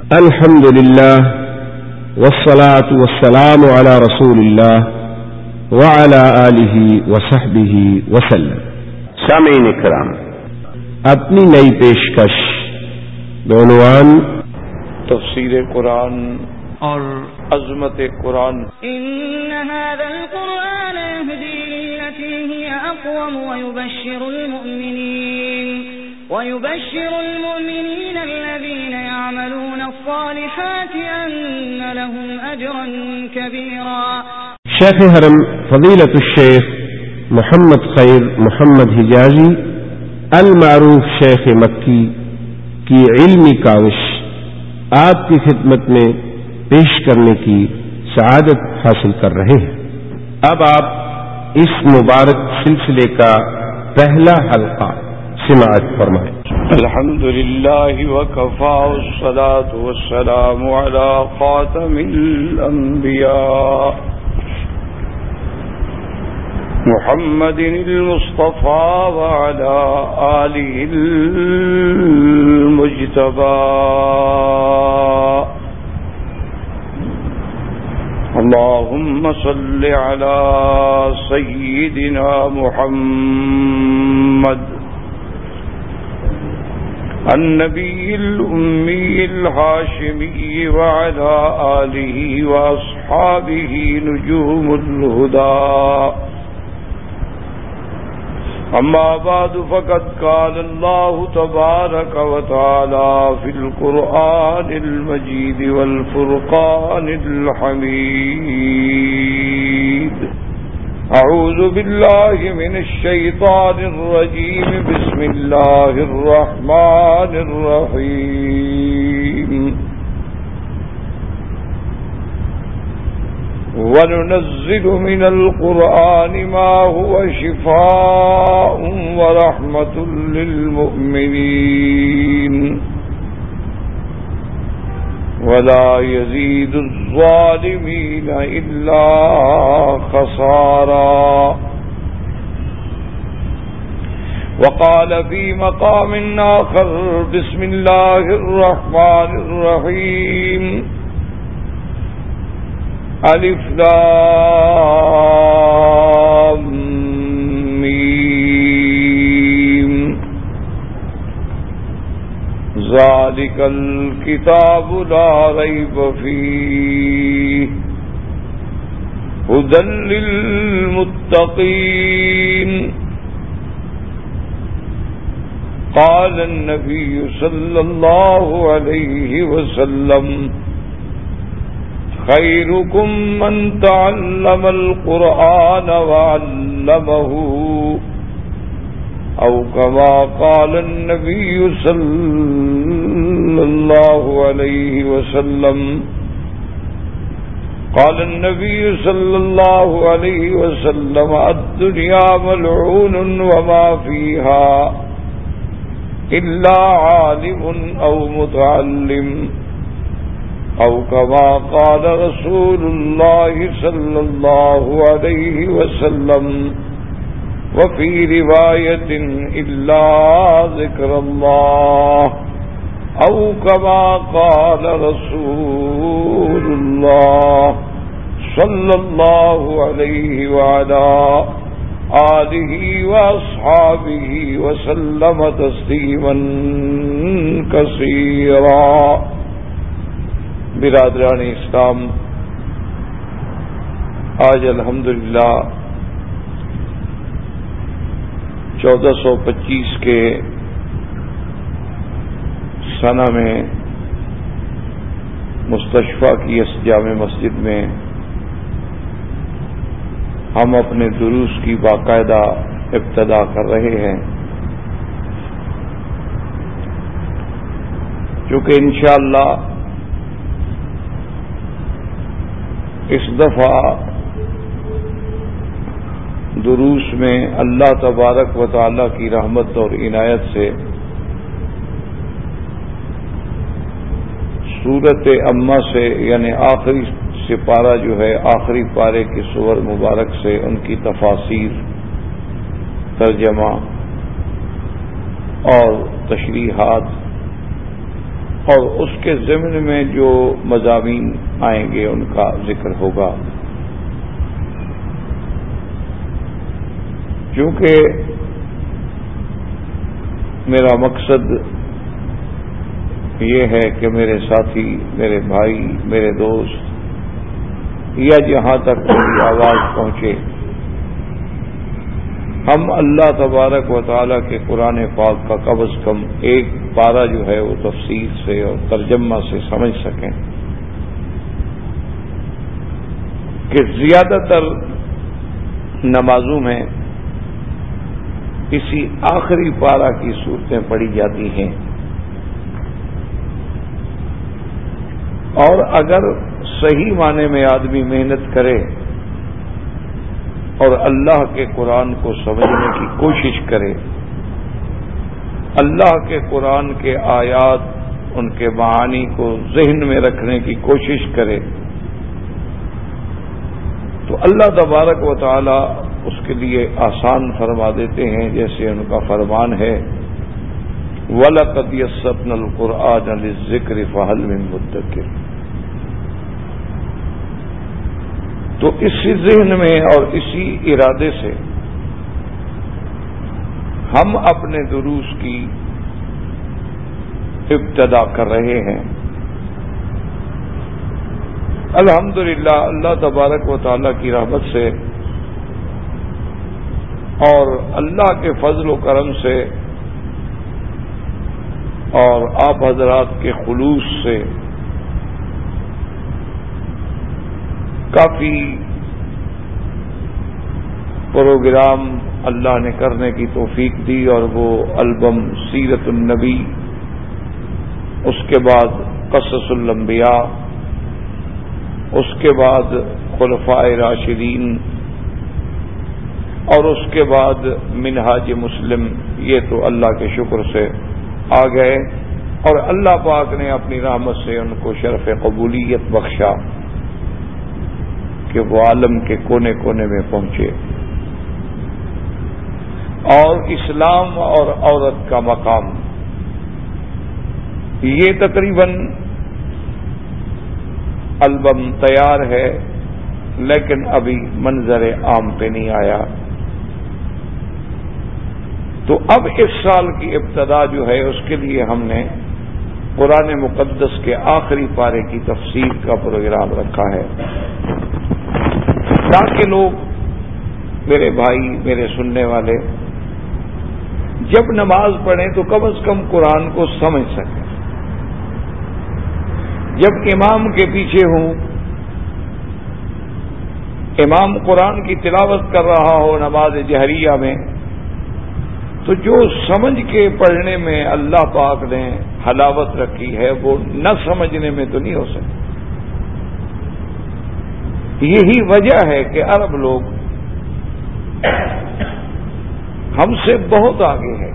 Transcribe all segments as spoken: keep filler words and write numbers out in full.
الحمد للہ والصلاة والسلام على رسول اللہ وعلى آلہ وصحبہ وسلم. سامعین اکرام، اپنی نئی پیشکش بعنوان تفسیر قرآن اور عظمت قرآن. ان هذا القرآن يهدي للتي هي اقوم ويبشر المؤمنين ويبشر المؤمنين الذين يعملون الصالحات ان لهم اجرا كبيرا. شیخ حرم فضیلت الشیخ محمد خیر محمد حجازی المعروف شیخ مکی کی علمی کاوش آپ کی خدمت میں پیش کرنے کی سعادت حاصل کر رہے ہیں. اب آپ اس مبارک سلسلے کا پہلا حلقہ سماعت فرمائیں. الحمد للہ وکفا والصلاة والسلام علی خاتم الانبیاء محمد المصطفى وعلى آلہ المجتبى. اللهم صل على سيدنا محمد النبي الأمي الهاشمي وعلى آله وأصحابه نجوم الهدى. أما بعد فقد قال الله تبارك وتعالى في القرآن المجيد والفرقان الحميد. أعوذ بالله من الشيطان الرجيم. بسم الله الرحمن الرحيم. وَنُنَزِّلُ مِنَ الْقُرْآنِ مَا هُوَ شِفَاءٌ وَرَحْمَةٌ لِّلْمُؤْمِنِينَ وَلَا يَزِيدُ الظَّالِمِينَ إِلَّا خَسَارًا. وقال في مقام آخر بسم الله الرحمن الرحيم. الف لام میم ذالک الکتاب لا ریب فیہ ھدی للمتقین. قال النبی صلی اللہ علیہ وسلم خيركم من تعلم القرآن وعلمه أو كما قال النبي صلى الله عليه وسلم. قال النبي صلى الله عليه وسلم الدنيا ملعون وما فيها إلا عالم أو متعلم أو كما قال رسول الله صلى الله عليه وسلم. وفي رواية إلا ذكر الله أو كما قال رسول الله صلى الله عليه وعلى آله وأصحابه وسلم تسليما كثيرا. برادران اسلام، آج الحمدللہ چودہ سو پچیس کے سنہ میں مستشفیٰ کی اس جامع مسجد میں ہم اپنے دروس کی باقاعدہ ابتدا کر رہے ہیں، چونکہ انشاءاللہ اس دفعہ دروس میں اللہ تبارک و تعالی کی رحمت اور عنایت سے سورت امہ سے یعنی آخری سپارہ جو ہے آخری پارے کی سور مبارک سے ان کی تفاسیر، ترجمہ اور تشریحات اور اس کے ضمن میں جو مضامین آئیں گے ان کا ذکر ہوگا. کیونکہ میرا مقصد یہ ہے کہ میرے ساتھی، میرے بھائی، میرے دوست یا جہاں تک میری آواز پہنچے، ہم اللہ تبارک و تعالیٰ کے قرآن پاک کا کم از کم ایک پارہ جو ہے وہ تفسیر سے اور ترجمہ سے سمجھ سکیں کہ زیادہ تر نمازوں میں اسی آخری پارہ کی صورتیں پڑھی جاتی ہیں، اور اگر صحیح معنی میں آدمی محنت کرے اور اللہ کے قرآن کو سمجھنے کی کوشش کرے، اللہ کے قرآن کے آیات، ان کے معانی کو ذہن میں رکھنے کی کوشش کرے، تو اللہ تبارک و تعالی اس کے لیے آسان فرما دیتے ہیں. جیسے ان کا فرمان ہے وَلَقَدْ يَسَّرْنَا الْقُرْآنَ لِلذِّكْرِ فَهَلْ مِن مُدَّكِرٍ. تو اسی ذہن میں اور اسی ارادے سے ہم اپنے دروس کی ابتدا کر رہے ہیں. الحمدللہ اللہ تبارک و تعالیٰ کی رحمت سے اور اللہ کے فضل و کرم سے اور آپ حضرات کے خلوص سے کافی پروگرام اللہ نے کرنے کی توفیق دی، اور وہ البم سیرت النبی، اس کے بعد قصص الانبیاء، اس کے بعد خلفائے راشدین، اور اس کے بعد منہاج مسلم، یہ تو اللہ کے شکر سے آ گئے، اور اللہ پاک نے اپنی رحمت سے ان کو شرف قبولیت بخشا کہ وہ عالم کے کونے کونے میں پہنچے. اور اسلام اور عورت کا مقام، یہ تقریباً البم تیار ہے لیکن ابھی منظر عام پہ نہیں آیا. تو اب اس سال کی ابتدا جو ہے اس کے لیے ہم نے قرآن مقدس کے آخری پارے کی تفسیر کا پروگرام رکھا ہے، تاکہ لوگ، میرے بھائی، میرے سننے والے، جب نماز پڑھیں تو کم از کم قرآن کو سمجھ سکیں. جب امام کے پیچھے ہوں، امام قرآن کی تلاوت کر رہا ہو نماز جہریہ میں، تو جو سمجھ کے پڑھنے میں اللہ پاک نے حلاوت رکھی ہے وہ نہ سمجھنے میں تو نہیں ہو سکتی. یہی وجہ ہے کہ عرب لوگ ہم سے بہت آگے ہیں.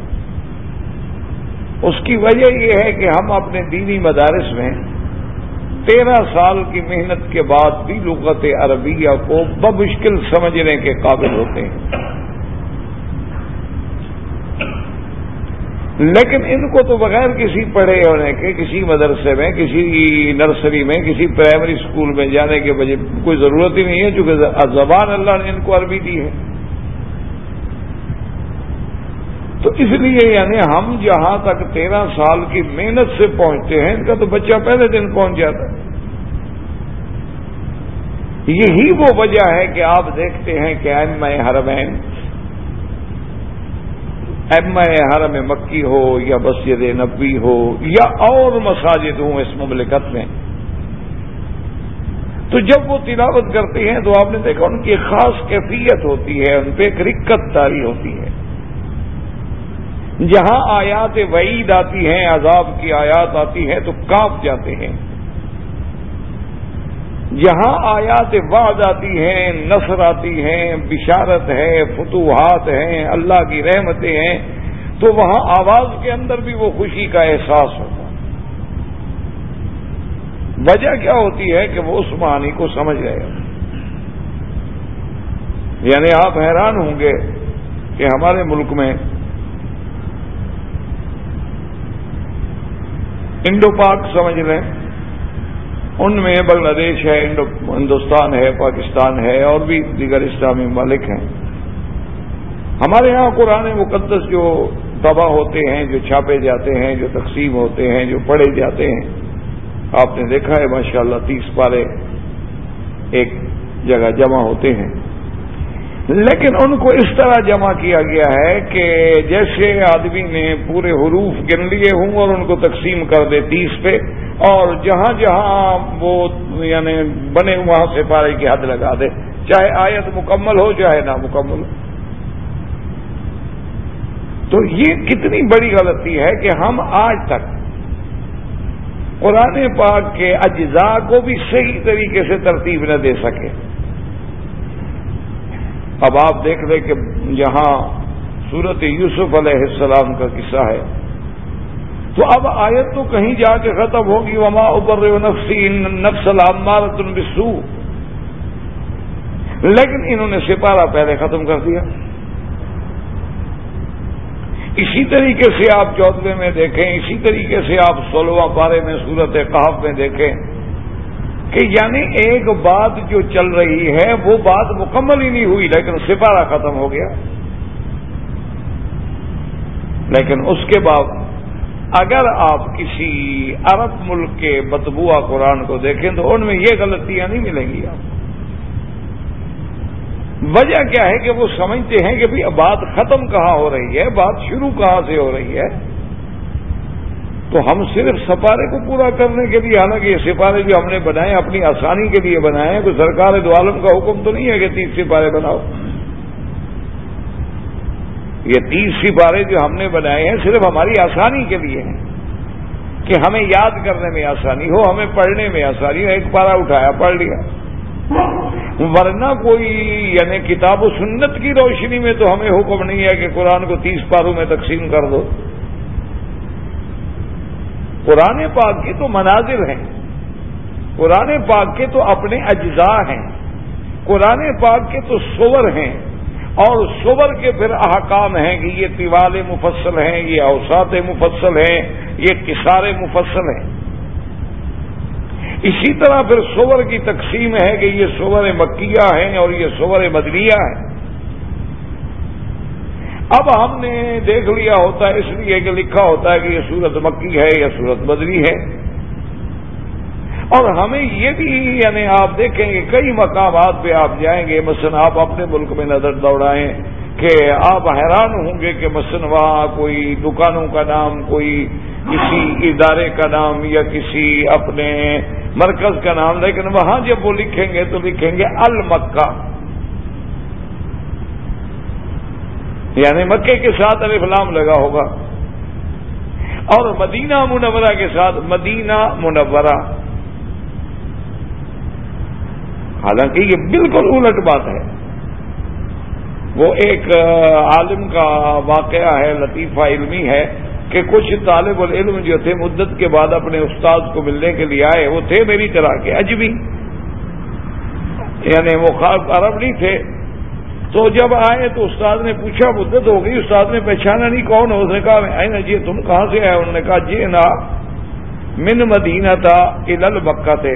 اس کی وجہ یہ ہے کہ ہم اپنے دینی مدارس میں تیرہ سال کی محنت کے بعد بھی لغت عربیہ کو بمشکل سمجھنے کے قابل ہوتے ہیں. لیکن ان کو تو بغیر کسی پڑھے ہونے کے، کسی مدرسے میں، کسی نرسری میں، کسی پرائمری اسکول میں جانے کے بجائے کوئی ضرورت ہی نہیں ہے، چونکہ زبان اللہ نے ان کو عربی دی ہے. تو اس لیے یعنی ہم جہاں تک تیرہ سال کی محنت سے پہنچتے ہیں، ان کا تو بچہ پہلے دن پہنچ جاتا ہے. یہی وہ وجہ ہے کہ آپ دیکھتے ہیں کہ ائمہ حرمین، ائمہ حرم مکی ہو یا مسجد نبوی ہو یا اور مساجد ہوں اس مملکت میں، تو جب وہ تلاوت کرتے ہیں تو آپ نے دیکھا ان کی خاص کیفیت ہوتی ہے، ان پہ ایک رکت طاری ہوتی ہے. جہاں آیات وعید آتی ہیں، عذاب کی آیات آتی ہیں تو کانپ جاتے ہیں. جہاں آیات وعد آتی ہیں، نصر آتی ہیں، بشارت ہے، فتوحات ہیں، اللہ کی رحمتیں ہیں، تو وہاں آواز کے اندر بھی وہ خوشی کا احساس ہوتا ہے. وجہ کیا ہوتی ہے کہ وہ اس معنی کو سمجھ گئے. یعنی آپ حیران ہوں گے کہ ہمارے ملک میں انڈو پاک سمجھ لیں، ان میں بنگلہ دیش ہے، ہندوستان ہے، پاکستان ہے، اور بھی دیگر اسلامی ممالک ہیں۔ ہمارے یہاں قرآن مقدس جو طبع ہوتے ہیں، جو چھاپے جاتے ہیں، جو تقسیم ہوتے ہیں، جو پڑھے جاتے ہیں، آپ نے دیکھا ہے ماشاءاللہ تیس پارے ایک جگہ جمع ہوتے ہیں، لیکن ان کو اس طرح جمع کیا گیا ہے کہ جیسے آدمی نے پورے حروف گن لیے ہوں اور ان کو تقسیم کر دے تیس پہ، اور جہاں جہاں وہ یعنی بنے وہاں سے پارے کی حد لگا دے، چاہے آیت مکمل ہو چاہے نامکمل ہو۔ تو یہ کتنی بڑی غلطی ہے کہ ہم آج تک قرآن پاک کے اجزاء کو بھی صحیح طریقے سے ترتیب نہ دے سکے۔ اب آپ دیکھ لیں کہ جہاں سورت یوسف علیہ السلام کا قصہ ہے، تو اب آیت تو کہیں جا کے ختم ہوگی، وما ابرئ نفسی ان النفس لامارۃ بالسوء، لیکن انہوں نے سپارہ پہلے ختم کر دیا۔ اسی طریقے سے آپ چودھویں میں دیکھیں، اسی طریقے سے آپ سولہواں پارے میں سورت کہف میں دیکھیں کہ یعنی ایک بات جو چل رہی ہے وہ بات مکمل ہی نہیں ہوئی، لیکن سپارہ ختم ہو گیا۔ لیکن اس کے بعد اگر آپ کسی عرب ملک کے مطبوعہ قرآن کو دیکھیں تو ان میں یہ غلطیاں نہیں ملیں گی آپ۔ وجہ کیا ہے کہ وہ سمجھتے ہیں کہ بھی بات ختم کہاں ہو رہی ہے، بات شروع کہاں سے ہو رہی ہے۔ تو ہم صرف سپارے کو پورا کرنے کے لیے، حالانکہ یہ سپارے جو ہم نے بنائے اپنی آسانی کے لیے بنائے ہیں، کوئی سرکار دو عالم کا حکم تو نہیں ہے کہ تیس سپارے بناؤ۔ یہ تیس سپارے جو ہم نے بنائے ہیں صرف ہماری آسانی کے لیے ہیں کہ ہمیں یاد کرنے میں آسانی ہو، ہمیں پڑھنے میں آسانی ہو، ایک پارہ اٹھایا پڑھ لیا۔ ورنہ کوئی یعنی کتاب و سنت کی روشنی میں تو ہمیں حکم نہیں ہے کہ قرآن کو تیس پاروں میں تقسیم کر دو۔ قرآن پاک کے تو مناظر ہیں، قرآن پاک کے تو اپنے اجزاء ہیں، قرآن پاک کے تو سور ہیں، اور سور کے پھر احکام ہیں کہ یہ طوال مفصل ہیں، یہ اوساط مفصل ہیں، یہ قصار مفصل ہیں۔ اسی طرح پھر سور کی تقسیم ہے کہ یہ سور مکیہ ہیں اور یہ سور مدنیہ ہیں۔ اب ہم نے دیکھ لیا ہوتا ہے اس لیے کہ لکھا ہوتا ہے کہ یہ سورت مکی ہے یا سورت مدنی ہے، اور ہمیں یہ بھی یعنی آپ دیکھیں گے کئی مقامات پہ آپ جائیں گے، مثلا آپ اپنے ملک میں نظر دوڑائیں کہ آپ حیران ہوں گے کہ مثلا وہاں کوئی دکانوں کا نام، کوئی کسی ادارے کا نام یا کسی اپنے مرکز کا نام، لیکن وہاں جب وہ لکھیں گے تو لکھیں گے المکہ، یعنی مکے کے ساتھ الف لام لگا ہوگا، اور مدینہ منورہ کے ساتھ مدینہ منورہ۔ حالانکہ یہ بالکل الٹ بات ہے۔ وہ ایک عالم کا واقعہ ہے، لطیفہ علمی ہے کہ کچھ طالب العلم جو تھے مدت کے بعد اپنے استاد کو ملنے کے لیے آئے، وہ تھے میری طرح کے اجمی، یعنی وہ خاص عرب نہیں تھے۔ تو جب آئے تو استاد نے پوچھا، مدت ہو گئی، استاد نے پہچانا نہیں کون ہو، اس نے کہا میں جی تم کہاں سے آئے؟ انہوں نے کہا جی نا من مدینہ تھا الل مکہ تھے۔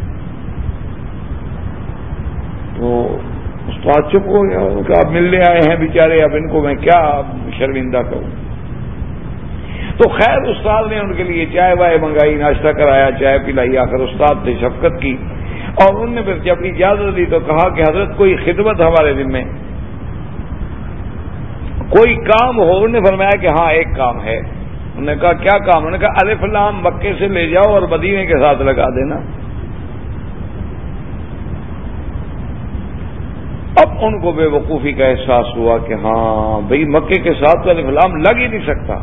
تو استاد چپ ہو گیا، ان کا ملنے آئے ہیں بیچارے، اب ان کو میں کیا شرمندہ کروں۔ تو خیر استاد نے ان کے لیے چائے وائے منگائی، ناشتہ کرایا، چائے پلائی، آ کر استاد نے شفقت کی، اور انہوں نے پھر جب اجازت دی تو کہا کہ حضرت کوئی خدمت ہمارے ذمے، کوئی کام ہو؟ انہوں نے فرمایا کہ ہاں ایک کام ہے۔ انہوں نے کہا کیا کام؟ انہوں نے کہا الف لام مکے سے لے جاؤ اور مدینے کے ساتھ لگا دینا۔ اب ان کو بے وقوفی کا احساس ہوا کہ ہاں بھئی مکے کے ساتھ تو الف لام لگ ہی نہیں سکتا،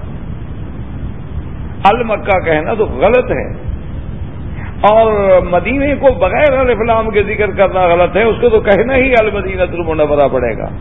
المکہ کہنا تو غلط ہے، اور مدینے کو بغیر الف لام کے ذکر کرنا غلط ہے، اس کو تو کہنا ہی المدینہ المنورہ پڑے گا۔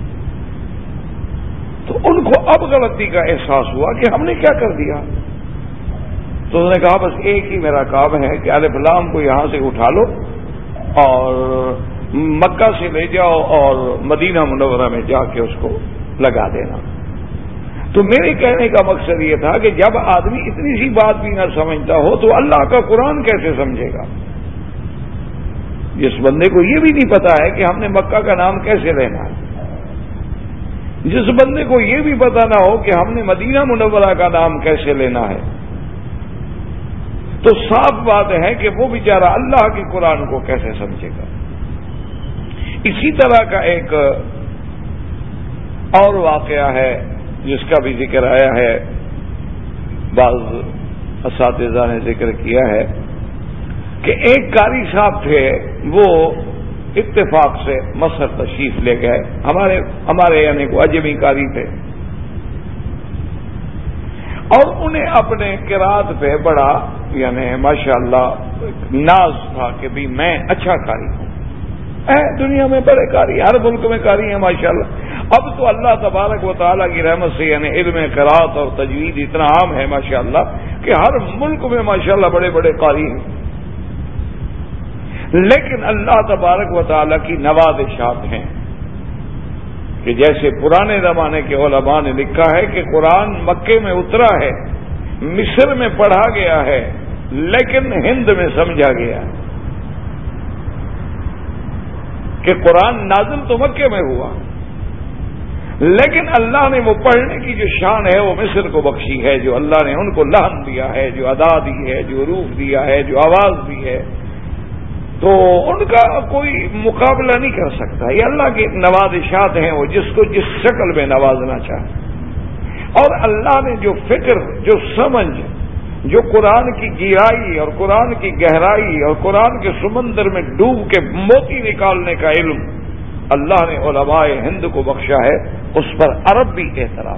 تو ان کو اب غلطی کا احساس ہوا کہ ہم نے کیا کر دیا۔ تو انہوں نے کہا بس ایک ہی میرا کام ہے کہ الف لام کو یہاں سے اٹھا لو اور مکہ سے لے جاؤ اور مدینہ منورہ میں جا کے اس کو لگا دینا۔ تو میرے کہنے کا مقصد یہ تھا کہ جب آدمی اتنی سی بات بھی نہ سمجھتا ہو تو اللہ کا قرآن کیسے سمجھے گا؟ جس بندے کو یہ بھی نہیں پتا ہے کہ ہم نے مکہ کا نام کیسے لینا ہے، جس بندے کو یہ بھی پتا نہ ہو کہ ہم نے مدینہ منورہ کا نام کیسے لینا ہے، تو صاف بات ہے کہ وہ بیچارہ اللہ کے قرآن کو کیسے سمجھے گا۔ اسی طرح کا ایک اور واقعہ ہے جس کا بھی ذکر آیا ہے، بعض اساتذہ نے ذکر کیا ہے کہ ایک قاری صاحب تھے، وہ اتفاق سے مصر تشریف لے گئے، ہمارے ہمارے یعنی کو اجمی قاری تھے، اور انہیں اپنے قرات پہ بڑا یعنی ماشاءاللہ ناز تھا کہ بھی میں اچھا قاری ہوں، اے دنیا میں بڑے قاری، ہر ملک میں قاری ہیں ماشاءاللہ۔ اب تو اللہ تبارک و تعالیٰ کی رحمت سے یعنی علم قرات اور تجوید اتنا عام ہے ماشاءاللہ کہ ہر ملک میں ماشاءاللہ بڑے بڑے قاری ہیں، لیکن اللہ تبارک و تعالیٰ کی نوازشات ہیں کہ جیسے پرانے زمانے کے علماء نے لکھا ہے کہ قرآن مکے میں اترا ہے، مصر میں پڑھا گیا ہے، لیکن ہند میں سمجھا گیا کہ قرآن نازل تو مکے میں ہوا، لیکن اللہ نے وہ پڑھنے کی جو شان ہے وہ مصر کو بخشی ہے، جو اللہ نے ان کو لحن دیا ہے، جو ادا دی ہے، جو روح دیا ہے، جو آواز دی ہے، تو ان کا کوئی مقابلہ نہیں کر سکتا۔ یہ اللہ کی نوازشات ہیں، وہ جس کو جس شکل میں نوازنا چاہے۔ اور اللہ نے جو فکر، جو سمجھ، جو قرآن کی گہرائی اور قرآن کی گہرائی اور قرآن کے سمندر میں ڈوب کے موتی نکالنے کا علم اللہ نے علماء ہند کو بخشا ہے، اس پر عرب بھی اعتراف،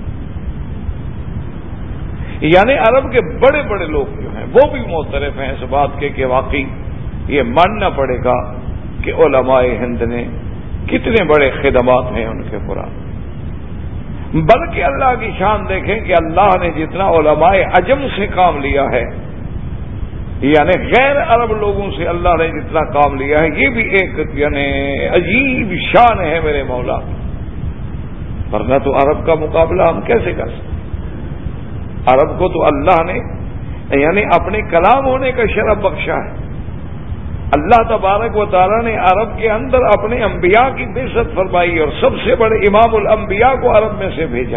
یعنی عرب کے بڑے بڑے لوگ جو ہیں وہ بھی معترف ہیں اس بات کے کہ واقعی یہ ماننا پڑے گا کہ علماء ہند نے کتنے بڑے خدمات ہیں ان کے قرآن۔ بلکہ اللہ کی شان دیکھیں کہ اللہ نے جتنا علماء عجم سے کام لیا ہے، یعنی غیر عرب لوگوں سے اللہ نے جتنا کام لیا ہے، یہ بھی ایک یعنی عجیب شان ہے میرے مولا، ورنہ تو عرب کا مقابلہ ہم کیسے کر سکتے؟ عرب کو تو اللہ نے یعنی اپنے کلام ہونے کا شرف بخشا ہے۔ اللہ تبارک و تعالیٰ نے عرب کے اندر اپنے انبیاء کی بعثت فرمائی اور سب سے بڑے امام الانبیاء کو عرب میں سے بھیجا۔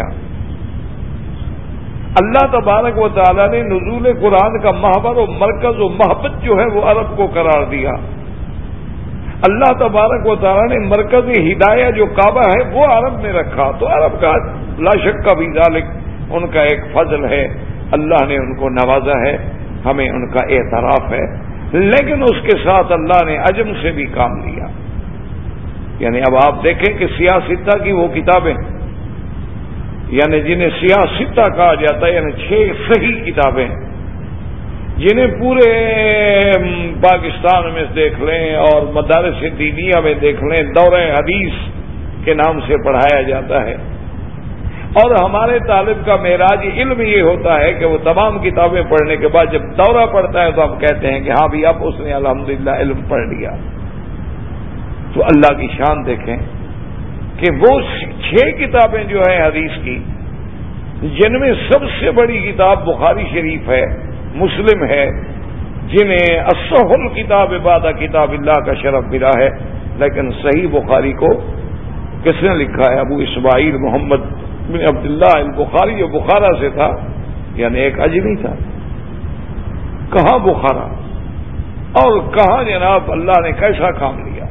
اللہ تبارک و تعالیٰ نے نزول قرآن کا محور و مرکز و محبت جو ہے وہ عرب کو قرار دیا۔ اللہ تبارک و تعالیٰ نے مرکز ہدایہ جو کعبہ ہے وہ عرب میں رکھا، تو عرب کا لا شک کا بھی ذالک ان کا ایک فضل ہے، اللہ نے ان کو نوازا ہے، ہمیں ان کا اعتراف ہے۔ لیکن اس کے ساتھ اللہ نے عجم سے بھی کام لیا، یعنی اب آپ دیکھیں کہ سیاستہ کی وہ کتابیں یعنی جنہیں سیاستہ کہا جاتا ہے، یعنی چھ صحیح کتابیں جنہیں پورے پاکستان میں دیکھ لیں اور مدارس دینیہ میں دیکھ لیں دورہ حدیث کے نام سے پڑھایا جاتا ہے، اور ہمارے طالب کا معراج علم یہ ہوتا ہے کہ وہ تمام کتابیں پڑھنے کے بعد جب دورہ پڑتا ہے تو ہم کہتے ہیں کہ ہاں بھی اب اس نے الحمدللہ علم پڑھ لیا۔ تو اللہ کی شان دیکھیں کہ وہ چھ کتابیں جو ہیں حدیث کی، جن میں سب سے بڑی کتاب بخاری شریف ہے، مسلم ہے، جنہیں اصح الکتاب بعد کتاب اللہ کا شرف ملا ہے، لیکن صحیح بخاری کو کس نے لکھا ہے؟ ابو اسماعیل محمد بن عبداللہ البخاری، جو بخارا سے تھا، یعنی ایک اجمی تھا۔ کہاں بخارا اور کہاں جناب اللہ نے کیسا کام لیا۔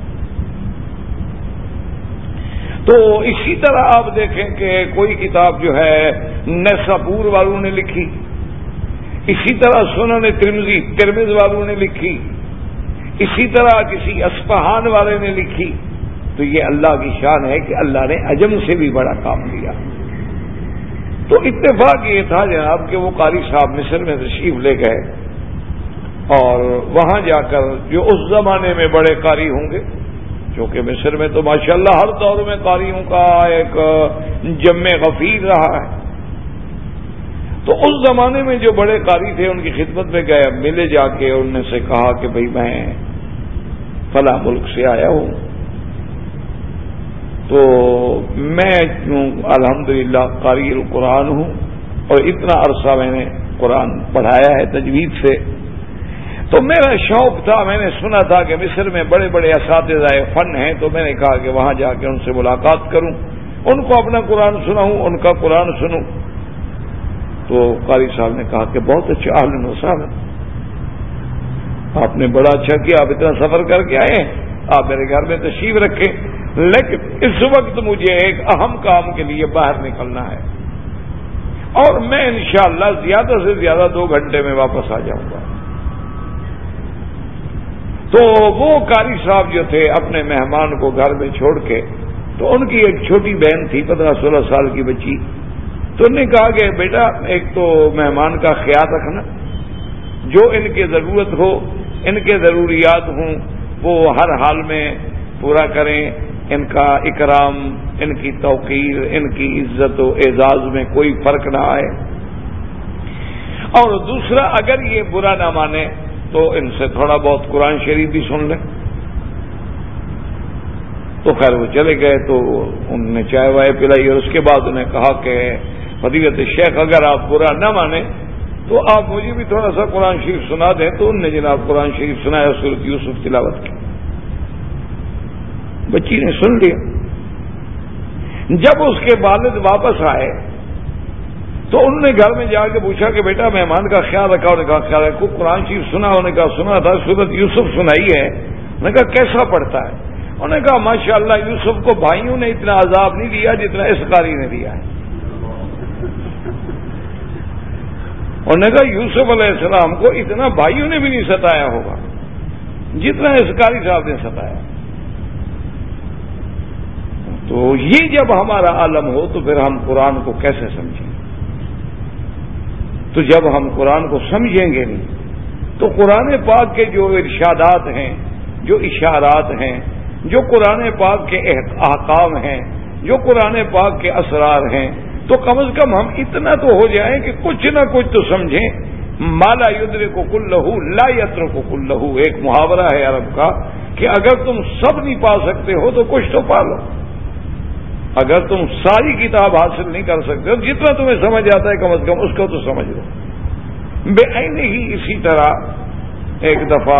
تو اسی طرح آپ دیکھیں کہ کوئی کتاب جو ہے نیساپور والوں نے لکھی، اسی طرح سنن ترمذی ترمذ والوں نے لکھی، اسی طرح کسی اصفہان والے نے لکھی۔ تو یہ اللہ کی شان ہے کہ اللہ نے عجم سے بھی بڑا کام لیا۔ تو اتفاق یہ تھا جناب کہ وہ قاری صاحب مصر میں تشریف لے گئے، اور وہاں جا کر جو اس زمانے میں بڑے قاری ہوں گے، کیونکہ مصر میں تو ماشاءاللہ ہر دور میں قاریوں کا ایک جمع غفیر رہا ہے، تو اس زمانے میں جو بڑے قاری تھے ان کی خدمت میں گئے، ملے جا کے انہوں نے سے کہا کہ بھئی میں فلاں ملک سے آیا ہوں، تو میں الحمدللہ قاری القرآن ہوں اور اتنا عرصہ میں نے قرآن پڑھایا ہے تجوید سے، تو میرا شوق تھا، میں نے سنا تھا کہ مصر میں بڑے بڑے اساتذہ فن ہیں، تو میں نے کہا کہ وہاں جا کے ان سے ملاقات کروں، ان کو اپنا قرآن سناؤں، ان کا قرآن سنوں۔ تو قاری صاحب نے کہا کہ بہت اچھا، اہلا و سہلا، آپ نے بڑا اچھا کیا، آپ اتنا سفر کر کے آئے ہیں، آپ میرے گھر میں تشریف رکھیں، لیکن اس وقت مجھے ایک اہم کام کے لیے باہر نکلنا ہے اور میں انشاءاللہ زیادہ سے زیادہ دو گھنٹے میں واپس آ جاؤں گا۔ تو وہ قاری صاحب جو تھے اپنے مہمان کو گھر میں چھوڑ کے، تو ان کی ایک چھوٹی بہن تھی پندرہ سولہ سال کی بچی، تو انہوں نے کہا کہ بیٹا ایک تو مہمان کا خیال رکھنا، جو ان کی ضرورت ہو، ان کے ضروریات ہوں وہ ہر حال میں پورا کریں، ان کا اکرام، ان کی توقیر، ان کی عزت و اعزاز میں کوئی فرق نہ آئے، اور دوسرا اگر یہ برا نہ مانے تو ان سے تھوڑا بہت قرآن شریف بھی سن لیں۔ تو خیر وہ چلے گئے، تو انہوں نے چائے وائے پلائی اور اس کے بعد انہیں کہا کہ فضیلت شیخ اگر آپ برا نہ مانیں تو آپ مجھے بھی تھوڑا سا قرآن شریف سنا دیں۔ تو انہوں نے جناب قرآن شریف سنایا، سورۃ یوسف تلاوت کی، بچی نے سن لیا۔ جب اس کے والد واپس آئے تو انہوں نے گھر میں جا کے پوچھا کہ بیٹا مہمان کا خیال رکھا؟ انہوں نے کہا خیال رکھو، قرآن شریف سنا؟ انہوں نے کہا سنا تھا، سورۃ یوسف سنائی ہے۔ انہوں نے کہا کیسا پڑھتا ہے؟ انہوں نے کہا ماشاءاللہ یوسف کو بھائیوں نے اتنا عذاب نہیں دیا جتنا اس قاری نے دیا ہے۔ انہوں نے کہا یوسف علیہ السلام کو اتنا بھائیوں نے بھی نہیں ستایا ہوگا جتنا اس قاری صاحب نے ستایا۔ تو یہ جب ہمارا عالم ہو تو پھر ہم قرآن کو کیسے سمجھیں؟ تو جب ہم قرآن کو سمجھیں گے نہیں تو قرآن پاک کے جو ارشادات ہیں، جو اشارات ہیں، جو قرآن پاک کے احکام ہیں، جو قرآن پاک کے اسرار ہیں، تو کم از کم ہم اتنا تو ہو جائیں کہ کچھ نہ کچھ تو سمجھیں۔ مالا یدرک کلہ لا یترک کلہ، ایک محاورہ ہے عرب کا کہ اگر تم سب نہیں پا سکتے ہو تو کچھ تو پا لو۔ اگر تم ساری کتاب حاصل نہیں کر سکتے ہو، جتنا تمہیں سمجھ آتا ہے کم از کم اس کو تو سمجھ لو۔ بے عین ہی اسی طرح ایک دفعہ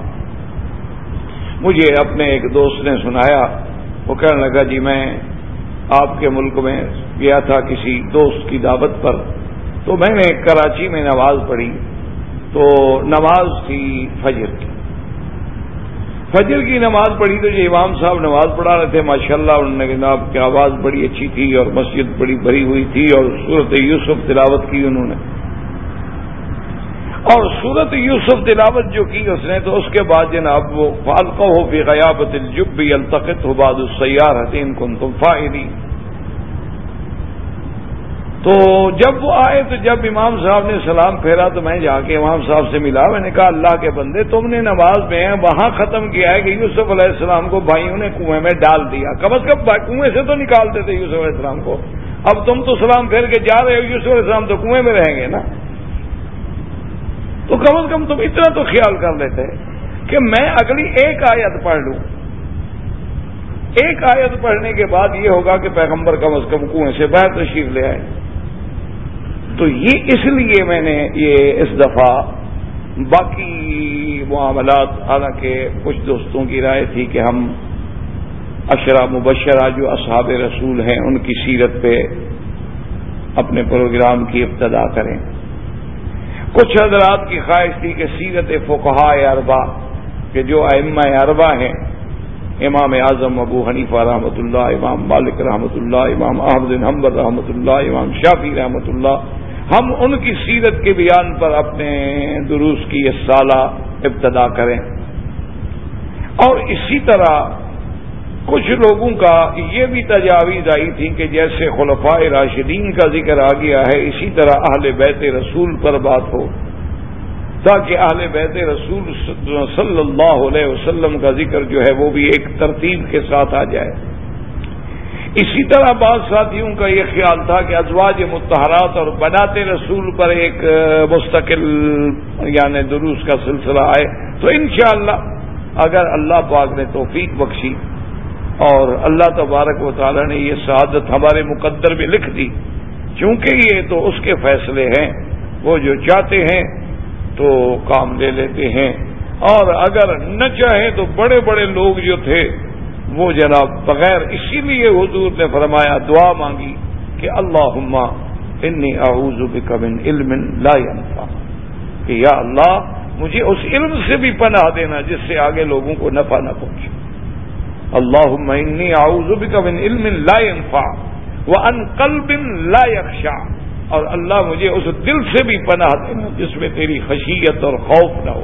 مجھے اپنے ایک دوست نے سنایا، وہ کہنے لگا جی میں آپ کے ملک میں گیا تھا کسی دوست کی دعوت پر، تو میں نے کراچی میں نماز پڑھی، تو نماز تھی فجر کی فجر کی نماز پڑھی تو جو امام صاحب نماز پڑھا رہے تھے ماشاءاللہ انہوں نے جناب کی آواز بڑی اچھی تھی اور مسجد بڑی بھری ہوئی تھی، اور سورۃ یوسف تلاوت کی انہوں نے، اور سورۃ یوسف تلاوت جو کی اس نے، تو اس کے بعد جناب وہ فالقوہ فی غیابۃ الجب یلتقطہ بعض السیارۃ ان کنتم فاعلین۔ تو جب وہ آئے تو جب امام صاحب نے سلام پھیرا تو میں جا کے امام صاحب سے ملا، میں نے کہا اللہ کے بندے تم نے نماز میں وہاں ختم کیا ہے کہ یوسف علیہ السلام کو بھائیوں نے کنویں میں ڈال دیا، کم از کم کنویں سے تو نکالتے تھے یوسف علیہ السلام کو، اب تم تو سلام پھیر کے جا رہے ہو، یوسف علیہ السلام تو کنویں میں رہیں گے نا، تو کم از کم تم اتنا تو خیال کر لیتے کہ میں اگلی ایک آیت پڑھ لوں، ایک آیت پڑھنے کے بعد یہ ہوگا کہ پیغمبر کم از کم کنویں سے باہر تشریف لے آئے۔ تو یہ اس لیے میں نے یہ اس دفعہ باقی معاملات، حالانکہ کچھ دوستوں کی رائے تھی کہ ہم عشرہ مبشرہ جو اصحاب رسول ہیں ان کی سیرت پہ اپنے پروگرام کی ابتدا کریں، کچھ حضرات کی خواہش تھی کہ سیرت فقہاء اربعہ کہ جو ائمہ اربعہ ہیں، امام اعظم ابو حنیفہ رحمۃ اللہ، امام مالک رحمۃ اللہ، امام احمد بن حنبل رحمۃ اللہ، امام شافعی رحمۃ اللہ، ہم ان کی سیرت کے بیان پر اپنے دروس کی اس سالہ ابتدا کریں۔ اور اسی طرح کچھ لوگوں کا یہ بھی تجاویز آئی تھی کہ جیسے خلفاء راشدین کا ذکر آ گیا ہے اسی طرح اہل بیت رسول پر بات ہو، تاکہ اہل بیت رسول صلی اللہ علیہ وسلم کا ذکر جو ہے وہ بھی ایک ترتیب کے ساتھ آ جائے۔ اسی طرح بعض ساتھیوں کا یہ خیال تھا کہ ازواج مطہرات اور بنات رسول پر ایک مستقل یعنی دروس کا سلسلہ آئے، تو انشاءاللہ اگر اللہ پاک نے توفیق بخشی اور اللہ تبارک و تعالی نے یہ سعادت ہمارے مقدر میں لکھ دی، چونکہ یہ تو اس کے فیصلے ہیں، وہ جو چاہتے ہیں تو کام لے لیتے ہیں، اور اگر نہ چاہیں تو بڑے بڑے لوگ جو تھے وہ جناب بغیر، اسی لیے حضور نے فرمایا، دعا مانگی کہ اللہم انی اعوذ بک من علم لا ینفع، کہ یا اللہ مجھے اس علم سے بھی پناہ دینا جس سے آگے لوگوں کو نفع نہ پہنچے۔ اللہم انی اعوذ بک من علم لا ینفع وعن قلب لا یخشع، اور اللہ مجھے اس دل سے بھی پناہ دینا جس میں تیری خشیت اور خوف نہ ہو،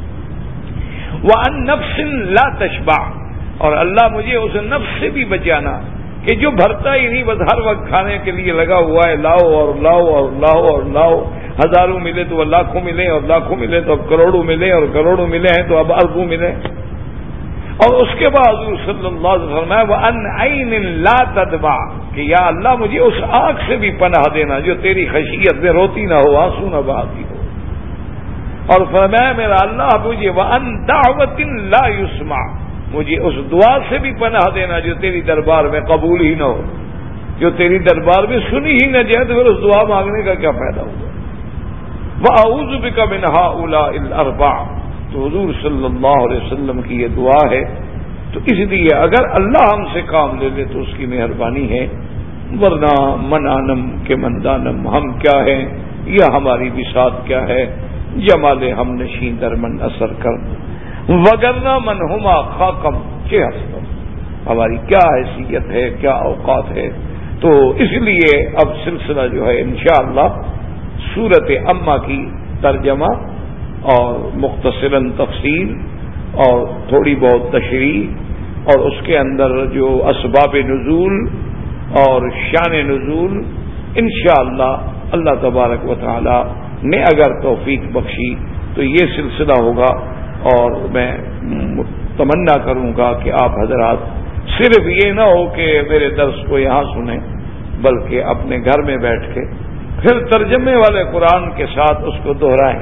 وعن نفس لا تشبع، اور اللہ مجھے اس نفس سے بھی بچانا کہ جو بھرتا ہی نہیں، بس ہر وقت کھانے کے لیے لگا ہوا ہے، لاؤ اور لاؤ اور لاؤ اور لاؤ، ہزاروں ملے تو لاکھوں ملے، اور لاکھوں ملے تو اب کروڑوں ملے، اور کروڑوں ملے ہیں تو اب اربوں ملے۔ اور اس کے بعد حضور صلی اللہ علیہ وسلم فرمایا وَأَنْ عَيْنٍ لَا تَدْمَعْ، کہ یا اللہ مجھے اس آنکھ سے بھی پناہ دینا جو تیری خشیت میں روتی نہ ہو، آنسو نہ بہاتی ہو۔ اور فرمایا میرا اللہ مجھے وَأَنْ دَعْوَةٍ لَا يُسْمَعْ، مجھے اس دعا سے بھی پناہ دینا جو تیری دربار میں قبول ہی نہ ہو، جو تیری دربار میں سنی ہی نہ جائے تو پھر اس دعا مانگنے کا کیا فائدہ ہوگا۔ وَأَعُوذُ بِكَ مِنْ هَؤُلَاءِ الْأَرْبَعِ، تو حضور صلی اللہ علیہ وسلم کی یہ دعا ہے۔ تو اس لیے اگر اللہ ہم سے کام لے لے تو اس کی مہربانی ہے، ورنہ من آنم کے مندانم، ہم کیا ہیں یا ہماری بساط کیا ہے، جمال ہم نشین در من اثر کر، وگرنہ من ہما خاکم کے ہستم، ہماری کیا حیثیت ہے، کیا اوقات ہے۔ تو اس لیے اب سلسلہ جو ہے انشاءاللہ سورۃ اما کی ترجمہ اور مختصراً تفصیل اور تھوڑی بہت تشریح، اور اس کے اندر جو اسباب نزول اور شان نزول، انشاءاللہ اللہ تبارک و تعالی نے اگر توفیق بخشی تو یہ سلسلہ ہوگا۔ اور میں تمنا کروں گا کہ آپ حضرات صرف یہ نہ ہو کہ میرے درس کو یہاں سنیں، بلکہ اپنے گھر میں بیٹھ کے پھر ترجمے والے قرآن کے ساتھ اس کو دہرائیں۔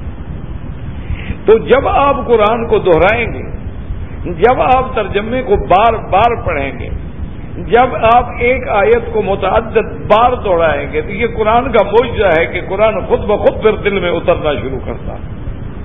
تو جب آپ قرآن کو دہرائیں گے، جب آپ ترجمے کو بار بار پڑھیں گے، جب آپ ایک آیت کو متعدد بار دوہرائیں گے، تو یہ قرآن کا معجزہ ہے کہ قرآن خود بخود پھر دل میں اترنا شروع کرتا ہے۔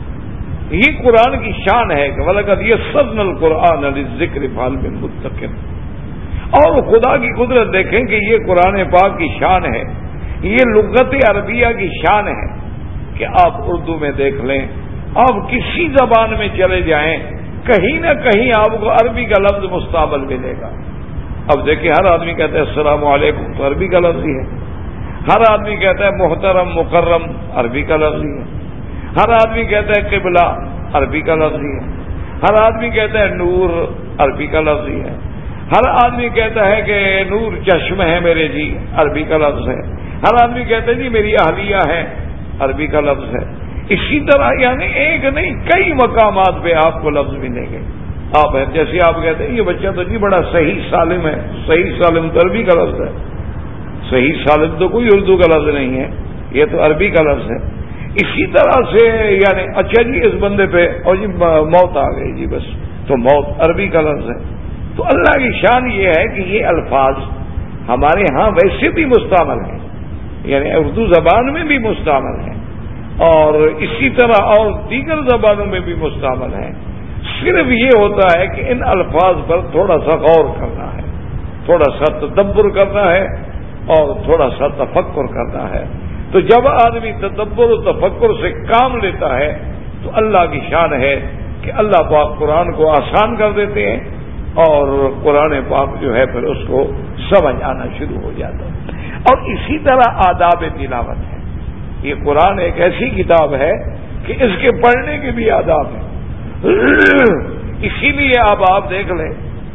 یہ قرآن کی شان ہے کہ وَلَقَدْ يَسَّرْنَا الْقُرْآنَ لِلذِّكْرِ فَهَلْ مِن مُّدَّكِرٍ، اور خدا کی قدرت دیکھیں کہ یہ قرآن پاک کی شان ہے، یہ لغت عربیہ کی شان ہے کہ آپ اردو میں دیکھ لیں، آپ کسی زبان میں چلے جائیں، کہیں نہ کہیں آپ کو عربی کا لفظ مستعمل ملے گا۔ اب دیکھیں ہر آدمی کہتا ہے السلام علیکم، تو عربی کا لفظ ہی ہے۔ ہر آدمی کہتا ہے محترم مکرم، عربی کا لفظ ہی ہے۔ ہر آدمی کہتا ہے قبلہ، عربی کا لفظ ہی ہے۔ ہر آدمی کہتا ہے نور، عربی کا لفظ ہی ہے۔ ہر آدمی کہتا ہے کہ نور چشم ہے میرے جی، عربی کا لفظ ہے۔ ہر آدمی کہتا ہے جی میری اہلیہ ہے، عربی کا لفظ ہے۔ اسی طرح یعنی ایک نہیں کئی مقامات پہ آپ کو لفظ ملیں گے۔ آپ ہیں جیسے آپ کہتے ہیں یہ بچہ تو جی بڑا صحیح سالم ہے، صحیح سالم تو عربی کا لفظ ہے۔ صحیح سالم تو کوئی اردو کا لفظ نہیں ہے، یہ تو عربی کا لفظ ہے۔ اسی طرح سے یعنی اچھا جی اس بندے پہ اور جی موت آ گئی جی، بس تو موت عربی کا لفظ ہے۔ تو اللہ کی شان یہ ہے کہ یہ الفاظ ہمارے ہاں ویسے بھی مستعمل ہیں، یعنی اردو زبان میں بھی مستعمل ہیں، اور اسی طرح اور دیگر زبانوں میں بھی مستعمل ہیں۔ صرف یہ ہوتا ہے کہ ان الفاظ پر تھوڑا سا غور کرنا ہے، تھوڑا سا تدبر کرنا ہے اور تھوڑا سا تفکر کرنا ہے۔ تو جب آدمی تدبر و تفکر سے کام لیتا ہے تو اللہ کی شان ہے کہ اللہ پاک قرآن کو آسان کر دیتے ہیں، اور قرآن پاک جو ہے پھر اس کو سمجھ آنا شروع ہو جاتا ہے۔ اور اسی طرح آداب تلاوت ہے۔ یہ قرآن ایک ایسی کتاب ہے کہ اس کے پڑھنے کے بھی آداب ہیں۔ اسی لیے اب آپ دیکھ لیں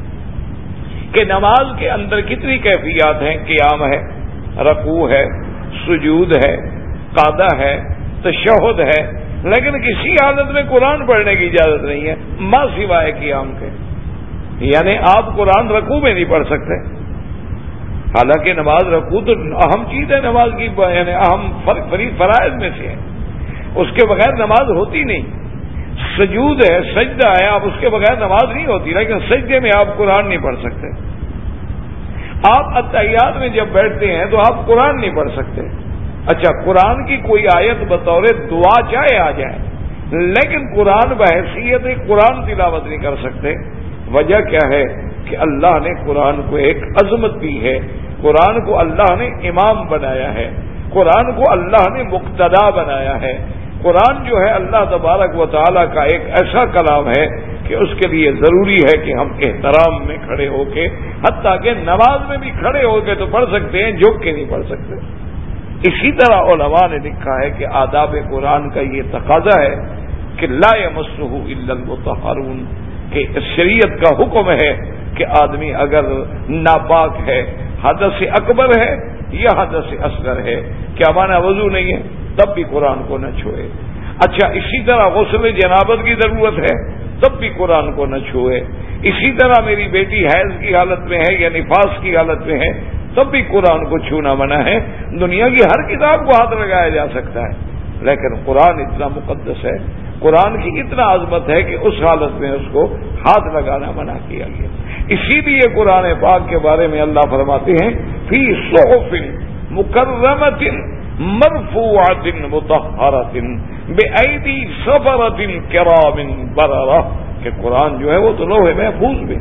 کہ نماز کے اندر کتنی کیفیات ہیں، قیام ہے، رکوع ہے، سجود ہے، قعدہ ہے، تشہد ہے، لیکن کسی حالت میں قرآن پڑھنے کی اجازت نہیں ہے ما سوائے قیام کے، یعنی آپ قرآن رکوع میں نہیں پڑھ سکتے۔ حالانکہ نماز رکوع تو اہم چیز ہے نماز کی، یعنی اہم فرائض میں سے ہے، اس کے بغیر نماز ہوتی نہیں۔ سجود ہے، سجدہ ہے، آپ اس کے بغیر نماز نہیں ہوتی، لیکن سجدے میں آپ قرآن نہیں پڑھ سکتے۔ آپ اتحیات میں جب بیٹھتے ہیں تو آپ قرآن نہیں پڑھ سکتے۔ اچھا، قرآن کی کوئی آیت بطور دعا چاہے آ جائے، لیکن قرآن بحیثیت قرآن تلاوت نہیں کر سکتے۔ وجہ کیا ہے کہ اللہ نے قرآن کو ایک عظمت دی ہے، قرآن کو اللہ نے امام بنایا ہے، قرآن کو اللہ نے مقتدا بنایا ہے۔ قرآن جو ہے اللہ تبارک و تعالیٰ کا ایک ایسا کلام ہے کہ اس کے لیے ضروری ہے کہ ہم احترام میں کھڑے ہو کے، حتیٰ کہ نماز میں بھی کھڑے ہو کے تو پڑھ سکتے ہیں، جھک کے نہیں پڑھ سکتے۔ اسی طرح علماء نے لکھا ہے کہ آداب قرآن کا یہ تقاضا ہے کہ لا یمسہ الا المطہرون، کہ شریعت کا حکم ہے کہ آدمی اگر ناپاک ہے، حدث اکبر ہے یا حدث اصغر ہے، کیا مانا وضو نہیں ہے، تب بھی قرآن کو نہ چھوئے۔ اچھا، اسی طرح غسل جنابت کی ضرورت ہے، تب بھی قرآن کو نہ چھوئے۔ اسی طرح میری بیٹی حیض کی حالت میں ہے یا نفاس کی حالت میں ہے، تب بھی قرآن کو چھونا منع ہے۔ دنیا کی ہر کتاب کو ہاتھ لگایا جا سکتا ہے، لیکن قرآن اتنا مقدس ہے، قرآن کی اتنا عظمت ہے کہ اس حالت میں اس کو ہاتھ لگانا منع کیا گیا۔ اسی لیے قرآن پاک کے بارے میں اللہ فرماتے ہیں فی صحف مکرمۃ مرفوعۃ مطہرۃ بأیدی سفرۃ کرام بررہ، کہ قرآن جو ہے وہ تو لوح محفوظ میں۔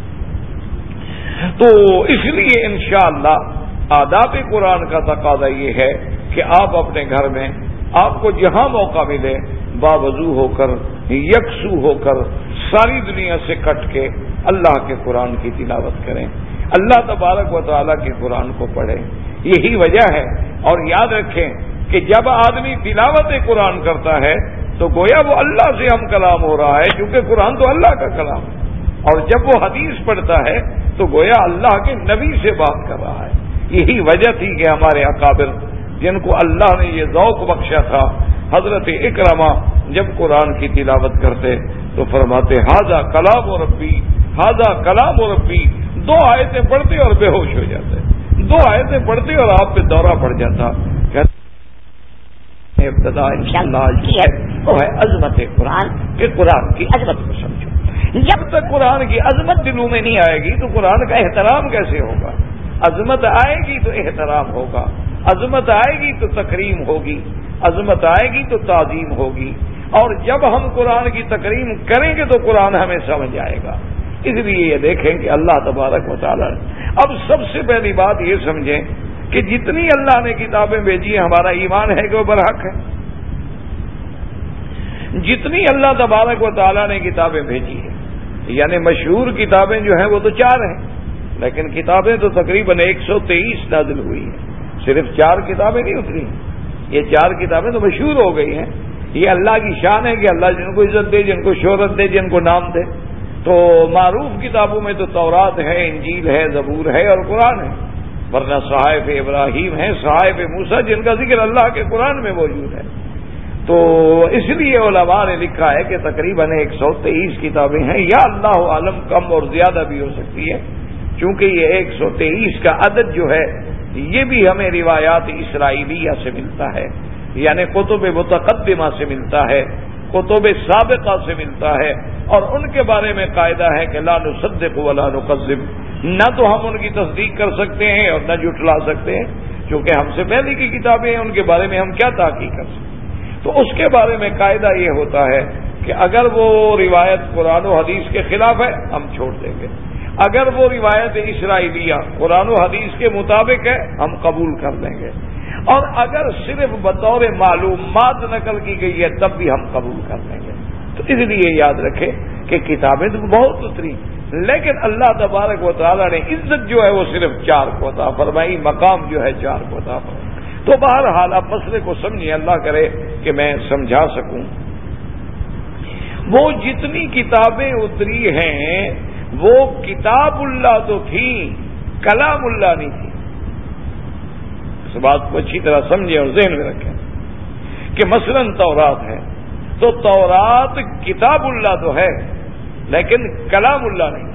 تو اس لیے انشاءاللہ آداب قرآن کا تقاضا یہ ہے کہ آپ اپنے گھر میں، آپ کو جہاں موقع ملے، باوضو ہو کر، یکسو ہو کر، ساری دنیا سے کٹ کے اللہ کے قرآن کی تلاوت کریں، اللہ تبارک و تعالیٰ کے قرآن کو پڑھیں۔ یہی وجہ ہے، اور یاد رکھیں کہ جب آدمی تلاوت قرآن کرتا ہے تو گویا وہ اللہ سے ہم کلام ہو رہا ہے، کیونکہ قرآن تو اللہ کا کلام ہے، اور جب وہ حدیث پڑھتا ہے تو گویا اللہ کے نبی سے بات کر رہا ہے۔ یہی وجہ تھی کہ ہمارے اکابر جن کو اللہ نے یہ ذوق بخشا تھا، حضرت اکرمہ جب قرآن کی تلاوت کرتے تو فرماتے ھذا کلام ربی، ھذا کلام ربی، دو آیتیں پڑھتے اور بے ہوش ہو جاتے، دو آیتیں پڑھتے اور آپ پہ دورہ پڑ جاتا۔ ابتدا انشاءاللہ کی ہے وہ ہے عظمت قرآن، کہ قرآن کی عظمت کو سمجھو۔ جب تک قرآن کی عظمت دلوں میں نہیں آئے گی تو قرآن کا احترام کیسے ہوگا؟ عظمت آئے گی تو احترام ہوگا، عظمت آئے گی تو تکریم ہوگی، عظمت آئے گی تو تعظیم ہوگی، اور جب ہم قرآن کی تکریم کریں گے تو قرآن ہمیں سمجھ آئے گا۔ اس لیے یہ دیکھیں کہ اللہ تبارک و تعالیٰ نے اب سب سے پہلی بات یہ سمجھیں کہ جتنی اللہ نے کتابیں بھیجی ہیں ہمارا ایمان ہے کہ وہ برحق ہے۔ جتنی اللہ تبارک و تعالیٰ نے کتابیں بھیجی ہیں، یعنی مشہور کتابیں جو ہیں وہ تو چار ہیں، لیکن کتابیں تو تقریباً ایک سو تیئیس نازل ہوئی ہیں، صرف چار کتابیں نہیں اتری ہیں، یہ چار کتابیں تو مشہور ہو گئی ہیں۔ یہ اللہ کی شان ہے کہ اللہ جن کو عزت دے، جن کو شہرت دے، جن کو نام دے۔ تو معروف کتابوں میں تو تورات ہے، انجیل ہے، زبور ہے اور قرآن ہے، ورنہ صحائف ابراہیم ہیں، صحائف موسیٰ، جن کا ذکر اللہ کے قرآن میں موجود ہے۔ تو اس لیے علماء نے لکھا ہے کہ تقریباً ایک سو تیئیس کتابیں ہیں، یا اللہ عالم کم اور زیادہ بھی ہو سکتی ہے، چونکہ یہ ایک سو تیئیس کا عدد جو ہے یہ بھی ہمیں روایات اسرائیلیہ سے ملتا ہے، یعنی کتب متقدمہ سے ملتا ہے، کتب سابقہ سے ملتا ہے، اور ان کے بارے میں قاعدہ ہے کہ لا نصدق ولا نکذب، نہ تو ہم ان کی تصدیق کر سکتے ہیں اور نہ جھٹلا سکتے ہیں، چونکہ ہم سے پہلے کی کتابیں ہیں، ان کے بارے میں ہم کیا تحقیق کر سکتے ہیں۔ تو اس کے بارے میں قاعدہ یہ ہوتا ہے کہ اگر وہ روایت قرآن و حدیث کے خلاف ہے ہم چھوڑ دیں گے، اگر وہ روایت اسرائیلیہ قرآن و حدیث کے مطابق ہے ہم قبول کر لیں گے، اور اگر صرف بطور معلومات نقل کی گئی ہے تب بھی ہم قبول کر لیں گے۔ تو اس لیے یاد رکھیں کہ کتابیں تو بہت اتری، لیکن اللہ تبارک و تعالیٰ نے عزت جو ہے وہ صرف چار کو عطا فرمائی، مقام جو ہے چار کو عطا فرمائی۔ تو بہرحال آپ مسئلے کو سمجھیں، اللہ کرے کہ میں سمجھا سکوں۔ وہ جتنی کتابیں اتری ہیں وہ کتاب اللہ تو تھی، کلام اللہ نہیں تھی۔ اس بات کو اچھی طرح سمجھیں اور ذہن میں رکھیں کہ مثلاً تورات ہے تو تورات کتاب اللہ تو ہے لیکن کلام اللہ نہیں۔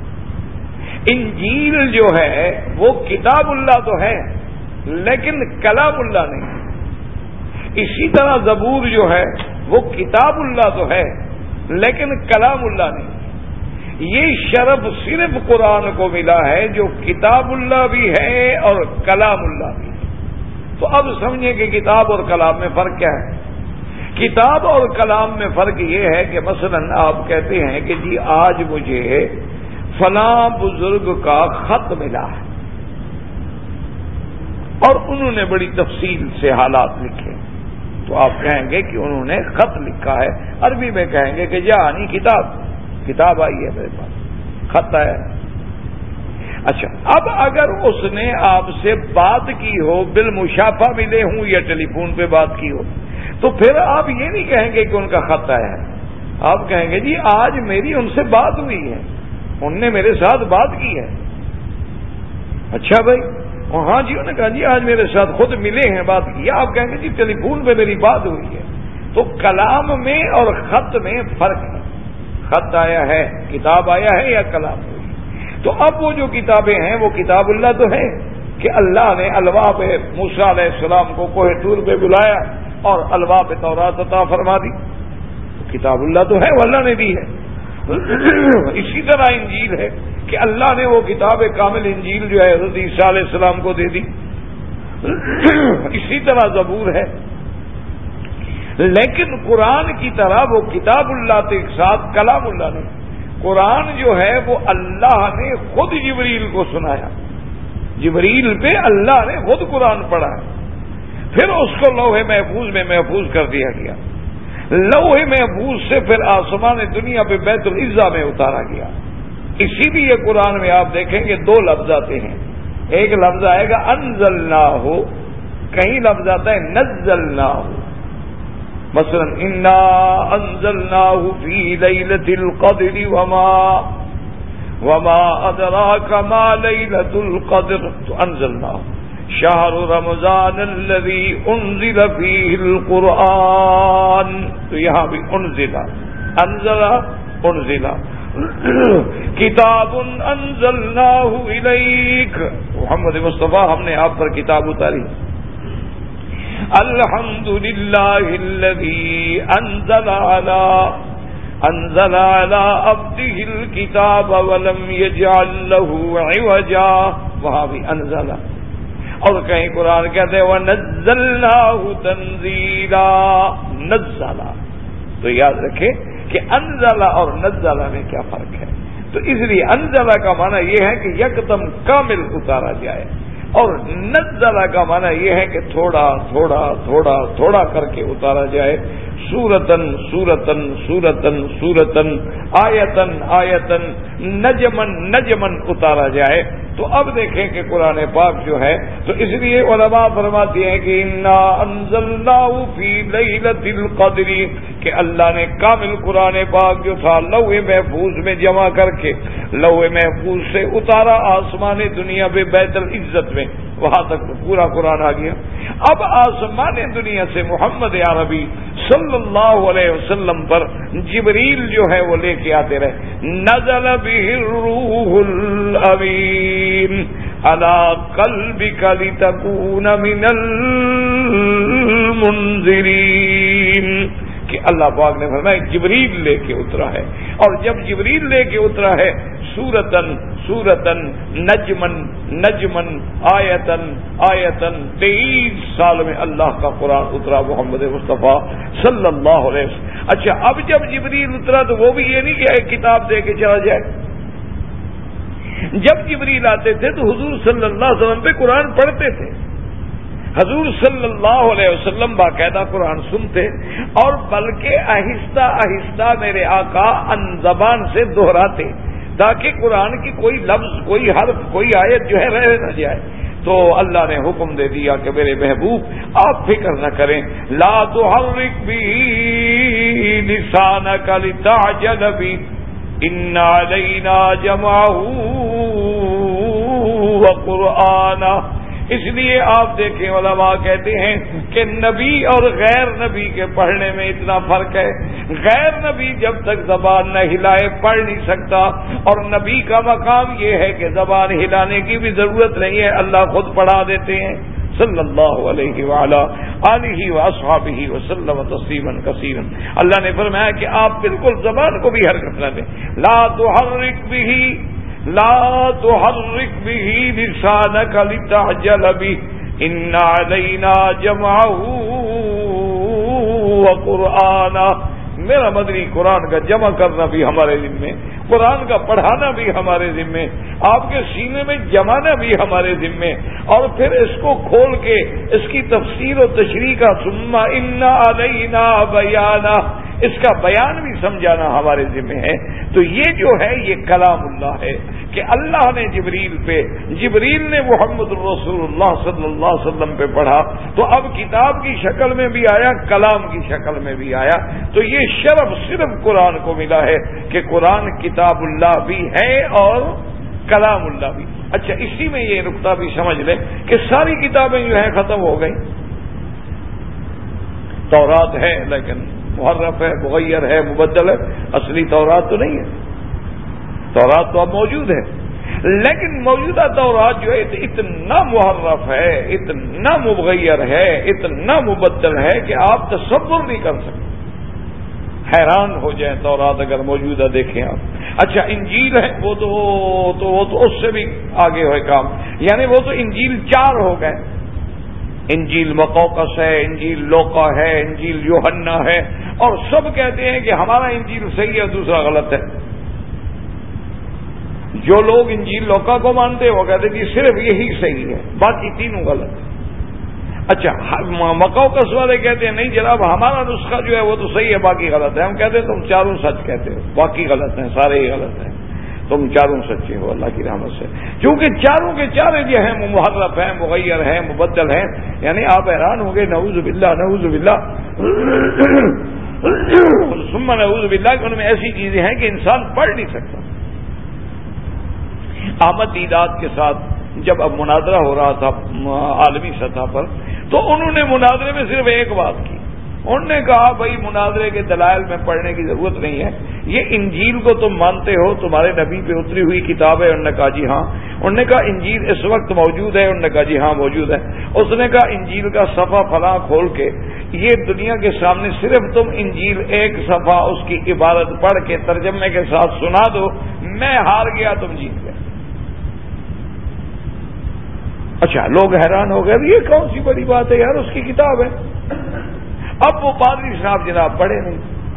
انجیل جو ہے وہ کتاب اللہ تو ہے لیکن کلام اللہ نہیں۔ اسی طرح زبور جو ہے وہ کتاب اللہ تو ہے لیکن کلام اللہ نہیں. یہ شرف صرف قرآن کو ملا ہے جو کتاب اللہ بھی ہے اور کلام اللہ بھی ہے. تو اب سمجھیں کہ کتاب اور کلام میں فرق کیا ہے. کتاب اور کلام میں فرق یہ ہے کہ مثلا آپ کہتے ہیں کہ جی آج مجھے فلاں بزرگ کا خط ملا ہے اور انہوں نے بڑی تفصیل سے حالات لکھے، تو آپ کہیں گے کہ انہوں نے خط لکھا ہے. عربی میں کہیں گے کہ جانی کتاب، کتاب آئی ہے میرے پاس، خط آیا ہے. اچھا، اب اگر اس نے آپ سے بات کی ہو، بالمشافہ ملے ہوں یا ٹیلی فون پہ بات کی ہو، تو پھر آپ یہ نہیں کہیں گے کہ ان کا خط آیا ہے. آپ کہیں گے جی آج میری ان سے بات ہوئی ہے، ان نے میرے ساتھ بات کی ہے. اچھا بھائی، ہاں جی، انہوں نے کہا جی آج میرے ساتھ خود ملے ہیں، بات کی. آپ کہیں گے جی ٹیلی فون پہ میری بات ہوئی ہے. تو کلام میں اور خط میں فرق ہے. خط آیا ہے، کتاب آیا ہے یا کلام ہوئی. تو اب وہ جو کتابیں ہیں وہ کتاب اللہ تو ہے کہ اللہ نے الواح پہ موسیٰ علیہ السلام کو کوہ طور پہ بلایا اور الواح پہ تورات عطا فرما دی. تو کتاب اللہ تو ہے، وہ اللہ نے دی ہے. اسی طرح انجیل ہے کہ اللہ نے وہ کتاب کامل انجیل جو ہے حضرت عیسیٰ علیہ السلام کو دے دی. اسی طرح زبور ہے. لیکن قرآن کی طرح وہ کتاب اللہ کے ساتھ کلام اللہ نے. قرآن جو ہے وہ اللہ نے خود جبریل کو سنایا، جبریل پہ اللہ نے خود قرآن پڑھا ہے، پھر اس کو لوح محفوظ میں محفوظ کر دیا گیا. لوح محفوظ سے پھر آسمان دنیا پہ بیت العزا میں اتارا گیا. اسی لیے قرآن میں آپ دیکھیں گے دو لفظ آتے ہیں. ایک لفظ آئے گا انزلناہ، کہیں لفظ آتا ہے نزلناہ. مثلا انا انزلناہ فی لیلۃ القدر وما وما ادراک ما لیلۃ القدر. تو انزلناہ شہر رمضان الذی انزل فیہ القرآن. تو یہاں بھی انزل، انزل انزل. کتاب انزلناہ الیک، محمد مصطفیٰ ہم نے آپ پر کتاب اتاری. الحمد للہ الذی انزل علی انزل علی عبدہ الکتاب ولم یجعل لہ عوجا. وہاں بھی انزل. اور کہیں قرآن کہتے ہیں وَنَزَّلْنَاهُ تَنزِيلًا. نزلہ. تو یاد رکھیں کہ انزلہ اور نزلہ میں کیا فرق ہے. تو اس لیے انزلہ کا معنی یہ ہے کہ یکدم کامل اتارا جائے، اور نزلہ کا معنی یہ ہے کہ تھوڑا تھوڑا تھوڑا تھوڑا کر کے اتارا جائے. سورتن سورتن سورتن سورتن آیتن آیتن نجمن نجمن اتارا جائے. تو اب دیکھیں کہ قرآن پاک جو ہے، تو اس لیے علماء فرماتے ہیں کہ انا انزلناہ فی لیلۃ القدر، کہ اللہ نے کامل قرآن پاک جو تھا لوح محفوظ میں جمع کر کے لوح محفوظ سے اتارا آسمان دنیا پہ بیت العزت میں. وہاں تک تو پورا قرآن آ گیا. اب آسمان دنیا سے محمد عربی صلی اللہ علیہ وسلم پر جبریل جو ہے وہ لے کے آتے رہے. نزل بہ الروح الامین علی قلبک لتکون من المنذرین، کہ اللہ پاک نے فرمایا جبریل لے کے اترا ہے. اور جب جبریل لے کے اترا ہے سورتن سورتن نجمن نجمن آیتن آیتن، تیئیس سال میں اللہ کا قرآن اترا محمد مصطفیٰ صلی اللہ علیہ وسلم. اچھا، اب جب جبریل اترا تو وہ بھی یہ نہیں کہ ایک کتاب دے کے چلا جائے. جب جبریل آتے تھے تو حضور صلی اللہ علیہ وسلم پہ قرآن پڑھتے تھے. حضور صلی اللہ علیہ وسلم باقاعدہ قرآن سنتے، اور بلکہ آہستہ آہستہ میرے آقا ان زبان سے دہراتے تاکہ قرآن کی کوئی لفظ، کوئی حرف، کوئی آیت جو ہے رہ نہ جائے. تو اللہ نے حکم دے دیا کہ میرے محبوب آپ فکر نہ کریں، لا تحرک به لسانک لتعجل به ان علینا جمعہ وقرآنہ. اس لیے آپ دیکھیں علماء کہتے ہیں کہ نبی اور غیر نبی کے پڑھنے میں اتنا فرق ہے. غیر نبی جب تک زبان نہ ہلائے پڑھ نہیں سکتا، اور نبی کا مقام یہ ہے کہ زبان ہلانے کی بھی ضرورت نہیں ہے، اللہ خود پڑھا دیتے ہیں. صلی اللہ علیہ وعلا آلہ واصحابہ وسلم تسلیما کثیرا۔ اللہ نے فرمایا کہ آپ بالکل زبان کو بھی حرکت نہ دیں، لا تحرک بہ لا تحرک بہ لسانک لتعجل بہ ان علینا جمعہ وقرآنہ۔ میرا مدنی قرآن کا جمع کرنا بھی ہمارے ذمے، قرآن کا پڑھانا بھی ہمارے ذمے، آپ کے سینے میں جمانا بھی ہمارے ذمے، اور پھر اس کو کھول کے اس کی تفسیر و تشریح کا ثم ان علینا بیانہ، اس کا بیان بھی سمجھانا ہمارے ذمے ہے۔ تو یہ جو ہے یہ کلام اللہ ہے کہ اللہ نے جبریل پہ جبریل نے محمد الرسول اللہ صلی اللہ علیہ وسلم پہ پڑھا، تو اب کتاب کی شکل میں بھی آیا، کلام کی شکل میں بھی آیا۔ تو یہ شرف صرف قرآن کو ملا ہے کہ قرآن کتاب اللہ بھی ہے اور کلام اللہ بھی۔ اچھا، اسی میں یہ نقطہ بھی سمجھ لیں کہ ساری کتابیں جو ہیں ختم ہو گئی۔ تورات ہے لیکن محرف ہے، مغیر ہے، مبدل ہے، اصلی تورات تو نہیں ہے۔ تورات تو اب موجود ہے، لیکن موجودہ تورات جو ہے اتنا محرف ہے، اتنا مغیر ہے، اتنا مبدل ہے کہ آپ تصور نہیں کر سکتے، حیران ہو جائیں تورات اگر موجودہ دیکھیں آپ۔ اچھا، انجیل ہے وہ تو تو وہ تو اس سے بھی آگے ہوئے کام، یعنی وہ تو انجیل چار ہو گئے، انجیل مقوقس ہے، انجیل لوقا ہے، انجیل یوحنا ہے، اور سب کہتے ہیں کہ ہمارا انجیل صحیح ہے، دوسرا غلط ہے۔ جو لوگ انجیل لوقا کو مانتے ہیں وہ کہتے ہیں کہ صرف یہی صحیح ہے، باقی تینوں غلط ہے۔ اچھا، مقوقس والے کہتے ہیں نہیں جناب ہمارا نسخہ جو ہے وہ تو صحیح ہے، باقی غلط ہے۔ ہم کہتے ہیں تم چاروں سچ کہتے ہو، باقی غلط ہیں، سارے ہی غلط ہیں، تم چاروں سچے ہو اللہ کی رحمت سے، کیونکہ چاروں کے چارے جو ہیں محرف ہیں، مغیر ہیں، مبدل ہیں۔ یعنی آپ حیران ہوں گے، نعوذ باللہ نعوذ باللہ ثم نعوذ باللہ کہ ان میں ایسی چیزیں ہیں کہ انسان پڑھ نہیں سکتا۔ احمد دیدات کے ساتھ جب اب مناظرہ ہو رہا تھا عالمی سطح پر، تو انہوں نے مناظرے میں صرف ایک بات کی، انہوں نے کہا بھائی مناظرے کے دلائل میں پڑھنے کی ضرورت نہیں ہے، یہ انجیل کو تم مانتے ہو، تمہارے نبی پہ اتری ہوئی کتاب ہے؟ انہوں نے کہا جی ہاں۔ انہوں نے کہا انجیل اس وقت موجود ہے؟ انہوں نے کہا جی ہاں موجود ہے۔ اس نے کہا انجیل کا صفحہ فلاں کھول کے یہ دنیا کے سامنے صرف تم انجیل ایک صفحہ اس کی عبارت پڑھ کے ترجمے کے ساتھ سنا دو، میں ہار گیا تم جیت گئے۔ اچھا، لوگ حیران ہو گئے، یہ کون سی بڑی بات ہے یار، اس کی کتاب ہے۔ اب وہ پادری صاحب جناب پڑھے نہیں،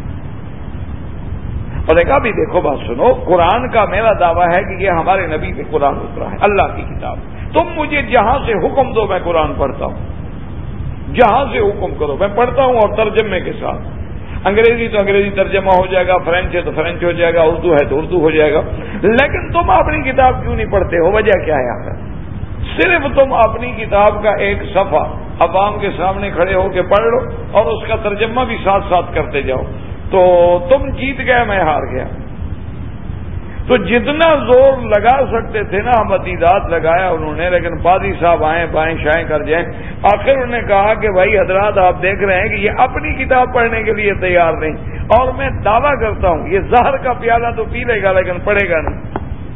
اور دیکھا بھی دیکھو بات سنو، قرآن کا میرا دعویٰ ہے کہ یہ ہمارے نبی پہ قرآن اترا ہے، اللہ کی کتاب۔ تم مجھے جہاں سے حکم دو میں قرآن پڑھتا ہوں، جہاں سے حکم کرو میں پڑھتا ہوں، اور ترجمے کے ساتھ۔ انگریزی تو انگریزی ترجمہ ہو جائے گا، فرینچ ہے تو فرینچ ہو جائے گا، اردو ہے تو اردو ہو جائے گا، لیکن تم اپنی کتاب کیوں نہیں پڑھتے ہو؟ وجہ کیا ہے آخر؟ صرف تم اپنی کتاب کا ایک صفحہ عوام کے سامنے کھڑے ہو کے پڑھ لو اور اس کا ترجمہ بھی ساتھ ساتھ کرتے جاؤ، تو تم جیت گئے، میں ہار گیا۔ تو جتنا زور لگا سکتے تھے نا مدیدات لگایا انہوں نے، لیکن پادری صاحب آئیں بائیں شائیں کر جائیں۔ آخر انہوں نے کہا کہ بھائی حضرات آپ دیکھ رہے ہیں کہ یہ اپنی کتاب پڑھنے کے لیے تیار نہیں، اور میں دعویٰ کرتا ہوں یہ زہر کا پیالہ تو پی لے گا لیکن پڑھے گا نہیں۔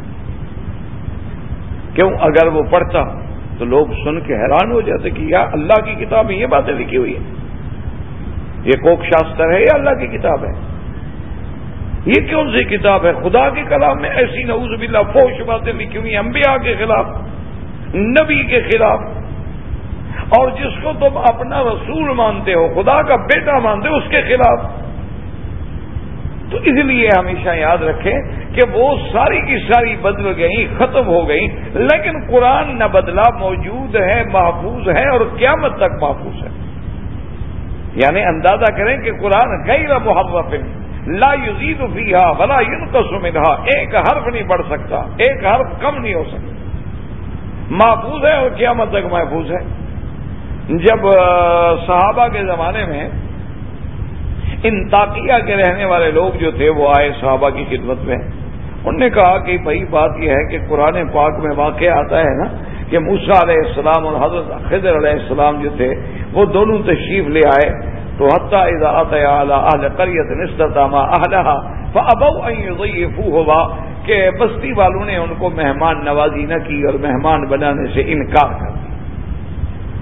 کیوں؟ اگر وہ پڑھتا تو لوگ سن کے حیران ہو جاتے کہ یا اللہ کی کتاب میں یہ باتیں لکھی ہوئی ہیں، یہ کوک شاستر ہے یا اللہ کی کتاب ہے؟ یہ کون سی کتاب ہے؟ خدا کے کلام میں ایسی نعوذ باللہ فحش باتیں لکھی ہوئی ہیں، انبیاء کے خلاف، نبی کے خلاف، اور جس کو تم اپنا رسول مانتے ہو، خدا کا بیٹا مانتے ہو، اس کے خلاف۔ تو اس لیے ہمیشہ یاد رکھیں کہ وہ ساری کی ساری بدل گئی، ختم ہو گئی، لیکن قرآن نہ بدلا، موجود ہے، محفوظ ہے، اور قیامت تک محفوظ ہے۔ یعنی اندازہ کریں کہ قرآن غیر محرف لا یزید فیہا ولا ینقص منہا، ایک حرف نہیں بڑھ سکتا، ایک حرف کم نہیں ہو سکتا، محفوظ ہے اور قیامت تک محفوظ ہے۔ جب صحابہ کے زمانے میں انطاکیہ کے رہنے والے لوگ جو تھے وہ آئے صحابہ کی خدمت میں، انہوں نے کہا کہ بھائی بات یہ ہے کہ قرآن پاک میں واقع آتا ہے نا کہ موسیٰ علیہ السلام اور حضرت خضر علیہ السلام جو تھے وہ دونوں تشریف لے آئے، تو حتیٰ اذا اتیا علی اہل قریۃ استطعما اہلھا فابوا ان یضیفوہما، کہ بستی والوں نے ان کو مہمان نوازی نہ کی اور مہمان بنانے سے انکار کر دیا۔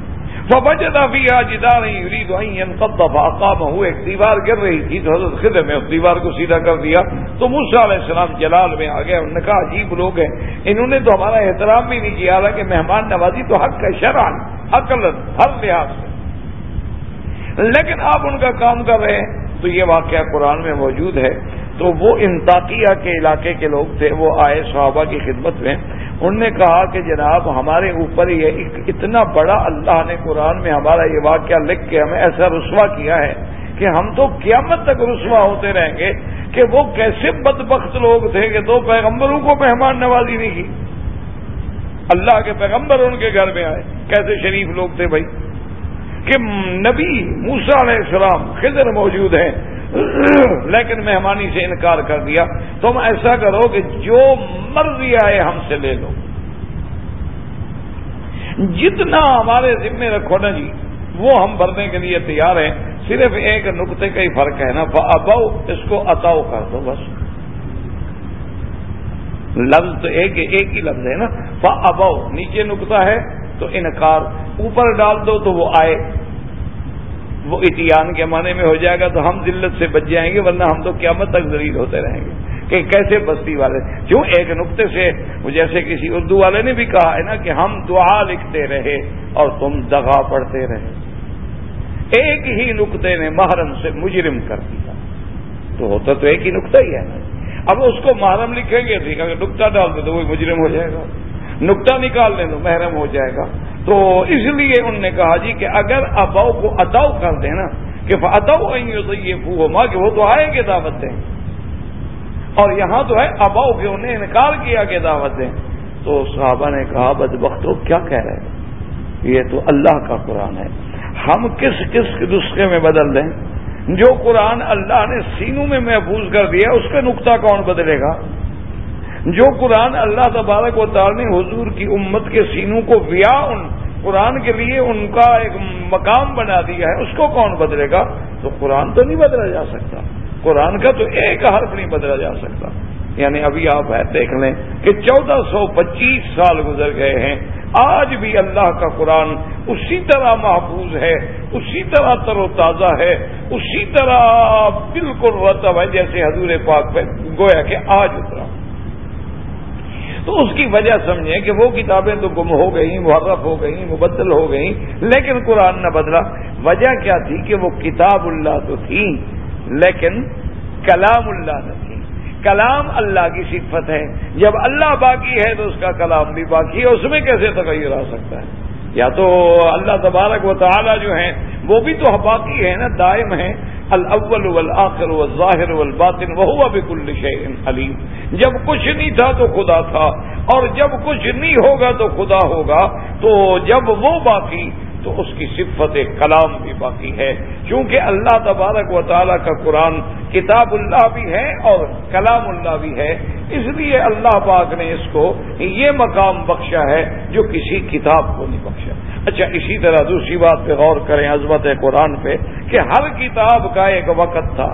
فوجد فيها جدارا يريد ان ينقض فاقامه، ایک دیوار گر رہی تھی تو حضرت خضر نے اس دیوار کو سیدھا کر دیا. تو موسیٰ علیہ السلام جلال میں آ گئے. انہوں نے کہا عجیب لوگ ہیں، انہوں نے تو ہمارا احترام بھی نہیں کیا. کہ مہمان نوازی تو حق ہے شرعاً عقلاً ہر لحاظ سے، لیکن آپ ان کا کام کر رہے ہیں. تو یہ واقعہ قرآن میں موجود ہے. تو وہ انطاکیہ کے علاقے کے لوگ تھے، وہ آئے صحابہ کی خدمت میں. انہوں نے کہا کہ جناب ہمارے اوپر یہ اتنا بڑا اللہ نے قرآن میں ہمارا یہ واقعہ لکھ کے ہمیں ایسا رسوا کیا ہے کہ ہم تو قیامت تک رسوا ہوتے رہیں گے کہ وہ کیسے بدبخت لوگ تھے کہ دو پیغمبروں کو مہمان نوازی نہیں کی. اللہ کے پیغمبر ان کے گھر میں آئے، کیسے شریف لوگ تھے بھائی، کہ نبی موسیٰ علیہ السلام خضر موجود ہیں لیکن مہمانی سے انکار کر دیا. تم ایسا کرو کہ جو مرضی آئے ہم سے لے لو، جتنا ہمارے ذمے رکھو نا جی وہ ہم بھرنے کے لیے تیار ہیں. صرف ایک نقطے کا ہی فرق ہے نا، فَأَبَوْا اس کو عطاؤ کر دو بس. لفظ تو ایک ایک ہی لفظ ہے نا، فَأَبَوْا نیچے نقطہ ہے تو انکار، اوپر ڈال دو تو وہ آئے. وہ اتیان کے معنی میں ہو جائے گا تو ہم ذلت سے بچ جائیں گے، ورنہ ہم تو قیامت تک ذلیل ہوتے رہیں گے کہ کیسے بستی والے. کیوں ایک نقطے سے، جیسے کسی اردو والے نے بھی کہا ہے نا کہ ہم دعا لکھتے رہے اور تم دغا پڑھتے رہے. ایک ہی نقطے نے محرم سے مجرم کر دیا. تو ہوتا تو ایک ہی نقطہ ہی ہے نا. اب اس کو محرم لکھیں گے ٹھیک ہے، نقطہ ڈال دے تو وہ مجرم ہو جائے گا، نقطہ نکال لیں تو محرم ہو جائے گا. تو اس لیے انہوں نے کہا جی کہ اگر اباؤ کو عطاؤ کر دیں نا کہ اتاؤ یطیفوہما، کہ وہ تو آئیں گے دعوت دیں، اور یہاں تو ہے اباؤ کہ انہیں انکار کیا کہ دعوت دیں. تو صحابہ نے کہا بدبختو کیا کہہ رہے ہیں، یہ تو اللہ کا قرآن ہے، ہم کس کس نسخے میں بدل دیں؟ جو قرآن اللہ نے سینوں میں محفوظ کر دیا اس کا نقطہ کون بدلے گا؟ جو قرآن اللہ تبارک و تعالی نے حضور کی امت کے سینوں کو ویا ان قرآن کے لیے ان کا ایک مقام بنا دیا ہے، اس کو کون بدلے گا؟ تو قرآن تو نہیں بدلا جا سکتا، قرآن کا تو ایک حرف نہیں بدلا جا سکتا. یعنی ابھی آپ دیکھ لیں کہ چودہ سو پچیس سال گزر گئے ہیں، آج بھی اللہ کا قرآن اسی طرح محفوظ ہے، اسی طرح تر و تازہ ہے، اسی طرح بالکل رتب ہے جیسے حضور پاک پہ گویا کہ آج اترا. تو اس کی وجہ سمجھیں کہ وہ کتابیں تو گم ہو گئیں، محرف ہو گئیں، مبدل ہو گئیں، لیکن قرآن نہ بدلا. وجہ کیا تھی کہ وہ کتاب اللہ تو تھی لیکن کلام اللہ نہ تھی. کلام اللہ کی صفت ہے، جب اللہ باقی ہے تو اس کا کلام بھی باقی ہے، اس میں کیسے تغیر آ سکتا ہے؟ یا تو اللہ تبارک و تعالی جو ہیں وہ بھی تو باقی ہے نا، دائم ہے. الاول والآخر والظاہر والباطن وہو بکل شیء علیم. جب کچھ نہیں تھا تو خدا تھا، اور جب کچھ نہیں ہوگا تو خدا ہوگا. تو جب وہ باقی تو اس کی صفت کلام بھی باقی ہے، کیونکہ اللہ تبارک و تعالیٰ کا قرآن کتاب اللہ بھی ہے اور کلام اللہ بھی ہے. اس لیے اللہ پاک نے اس کو یہ مقام بخشا ہے جو کسی کتاب کو نہیں بخشا. اچھا، اسی طرح دوسری بات پہ غور کریں عظمت قرآن پہ کہ ہر کتاب کا ایک وقت تھا،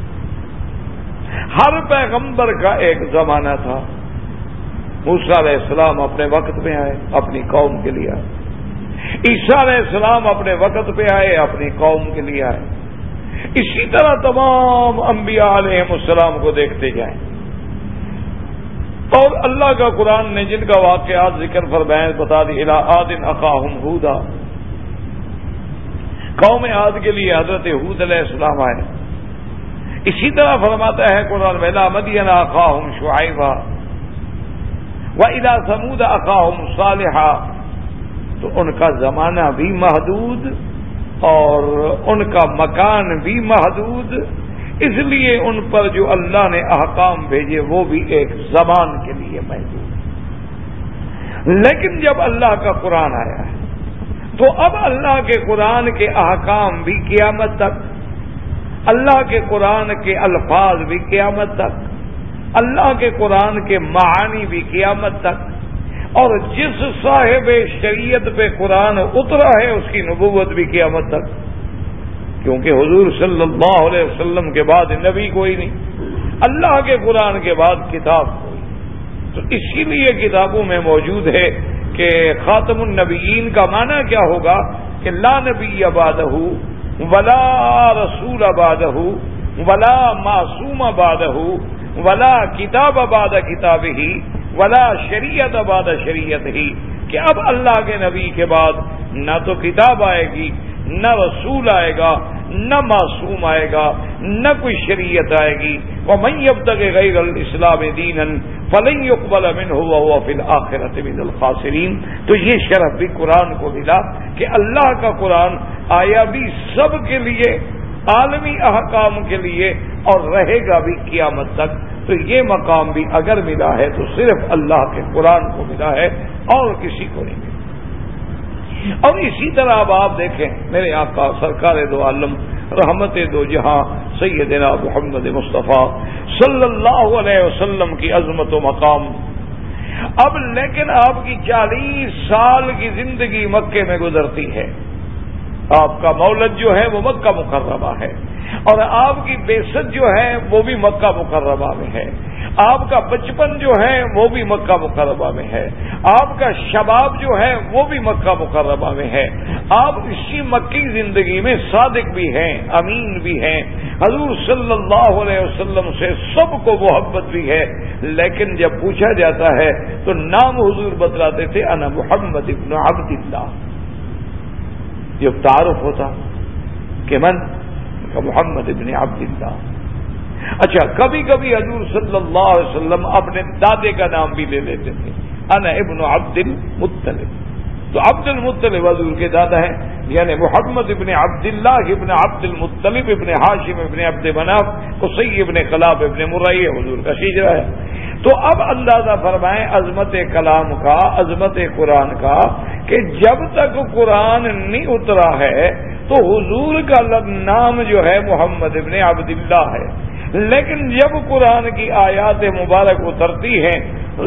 ہر پیغمبر کا ایک زمانہ تھا. موسیٰ علیہ السلام اپنے وقت میں آئے، اپنی قوم کے لیے آئے. عیسیٰ علیہ السلام اپنے وقت پہ آئے، اپنی قوم کے لیے آئے. اسی طرح تمام انبیاء علیہ السلام کو دیکھتے جائیں. اور اللہ کا قرآن نے جن کا واقعات ذکر فرمائے بتا دی. الی عاد اخاہم ہودا، قوم عاد کے لیے حضرت ہود علیہ السلام آئے. اسی طرح فرماتا ہے قرآن میں الی مدین اخاہم شعیبا والی ثمود اخاہم صالحا. تو ان کا زمانہ بھی محدود اور ان کا مکان بھی محدود، اس لیے ان پر جو اللہ نے احکام بھیجے وہ بھی ایک زمان کے لیے محدود. لیکن جب اللہ کا قرآن آیا ہے تو اب اللہ کے قرآن کے احکام بھی قیامت تک، اللہ کے قرآن کے الفاظ بھی قیامت تک، اللہ کے قرآن کے معانی بھی قیامت تک. اور جس صاحب شریعت پہ قرآن اترا ہے اس کی نبوت بھی قیامت تک، کیونکہ حضور صلی اللہ علیہ وسلم کے بعد نبی کوئی نہیں، اللہ کے قرآن کے بعد کتاب کوئی. تو اسی لیے کتابوں میں موجود ہے کہ خاتم النبیین کا معنی کیا ہوگا کہ لا نبی بعدہ ولا رسول بعدہ ولا معصوم بعدہ ولا کتاب بعد کتابہ ولا شریعت بعد شریعتہ، کہ اب اللہ کے نبی کے بعد نہ تو کتاب آئے گی، نہ رسول آئے گا، نہ معصوم آئے گا، نہ کوئی شریعت آئے گی۔ وَمَن يَبْتَغِ غَيْرَ الْإِسْلَامِ دِينًا فَلَن يُقْبَلَ مِنْهُ وَهُوَ فِي الْآخِرَةِ مِنَ الْخَاسِرِينَ۔ تو یہ شرف بھی قرآن کو ملا کہ اللہ کا قرآن آیا بھی سب کے لیے، عالمی احکام کے لیے، اور رہے گا بھی قیامت تک۔ تو یہ مقام بھی اگر ملا ہے تو صرف اللہ کے قرآن کو ملا ہے اور کسی کو نہیں ملا۔ اور اسی طرح اب آپ دیکھیں میرے آقا سرکار دو عالم رحمت دو جہاں سیدنا محمد مصطفیٰ صلی اللہ علیہ وسلم کی عظمت و مقام، اب لیکن آپ کی چالیس سال کی زندگی مکے میں گزرتی ہے، آپ کا مولد جو ہے وہ مکہ مکرمہ ہے، اور آپ کی بعثت جو ہے وہ بھی مکہ مکرمہ میں ہے، آپ کا بچپن جو ہے وہ بھی مکہ مکرمہ میں ہے، آپ کا شباب جو ہے وہ بھی مکہ مکرمہ میں ہے۔ آپ اسی مکی زندگی میں صادق بھی ہیں، امین بھی ہیں، حضور صلی اللہ علیہ وسلم سے سب کو محبت بھی ہے، لیکن جب پوچھا جاتا ہے تو نام حضور بتلاتے تھے انا محمد ابن عبد اللہ، جب تعارف ہوتا کہ من محمد ابن عبد اللہ۔ اچھا کبھی کبھی حضور صلی اللہ علیہ وسلم اپنے دادے کا نام بھی لے لیتے تھے، انا ابن عبد المطلب، تو عبد المطلب حضور کے دادا ہیں، یعنی محمد ابن عبد اللہ ابن عبد المطلب ابن ہاشم ابن عبد مناف قصی ابن کلاب ابن مرئی حضور کا شجرہ ہے۔ تو اب اندازہ فرمائیں عظمت کلام کا، عظمت قرآن کا، کہ جب تک قرآن نہیں اترا ہے تو حضور کا نام جو ہے محمد ابن عبد اللہ ہے، لیکن جب قرآن کی آیات مبارک اترتی ہیں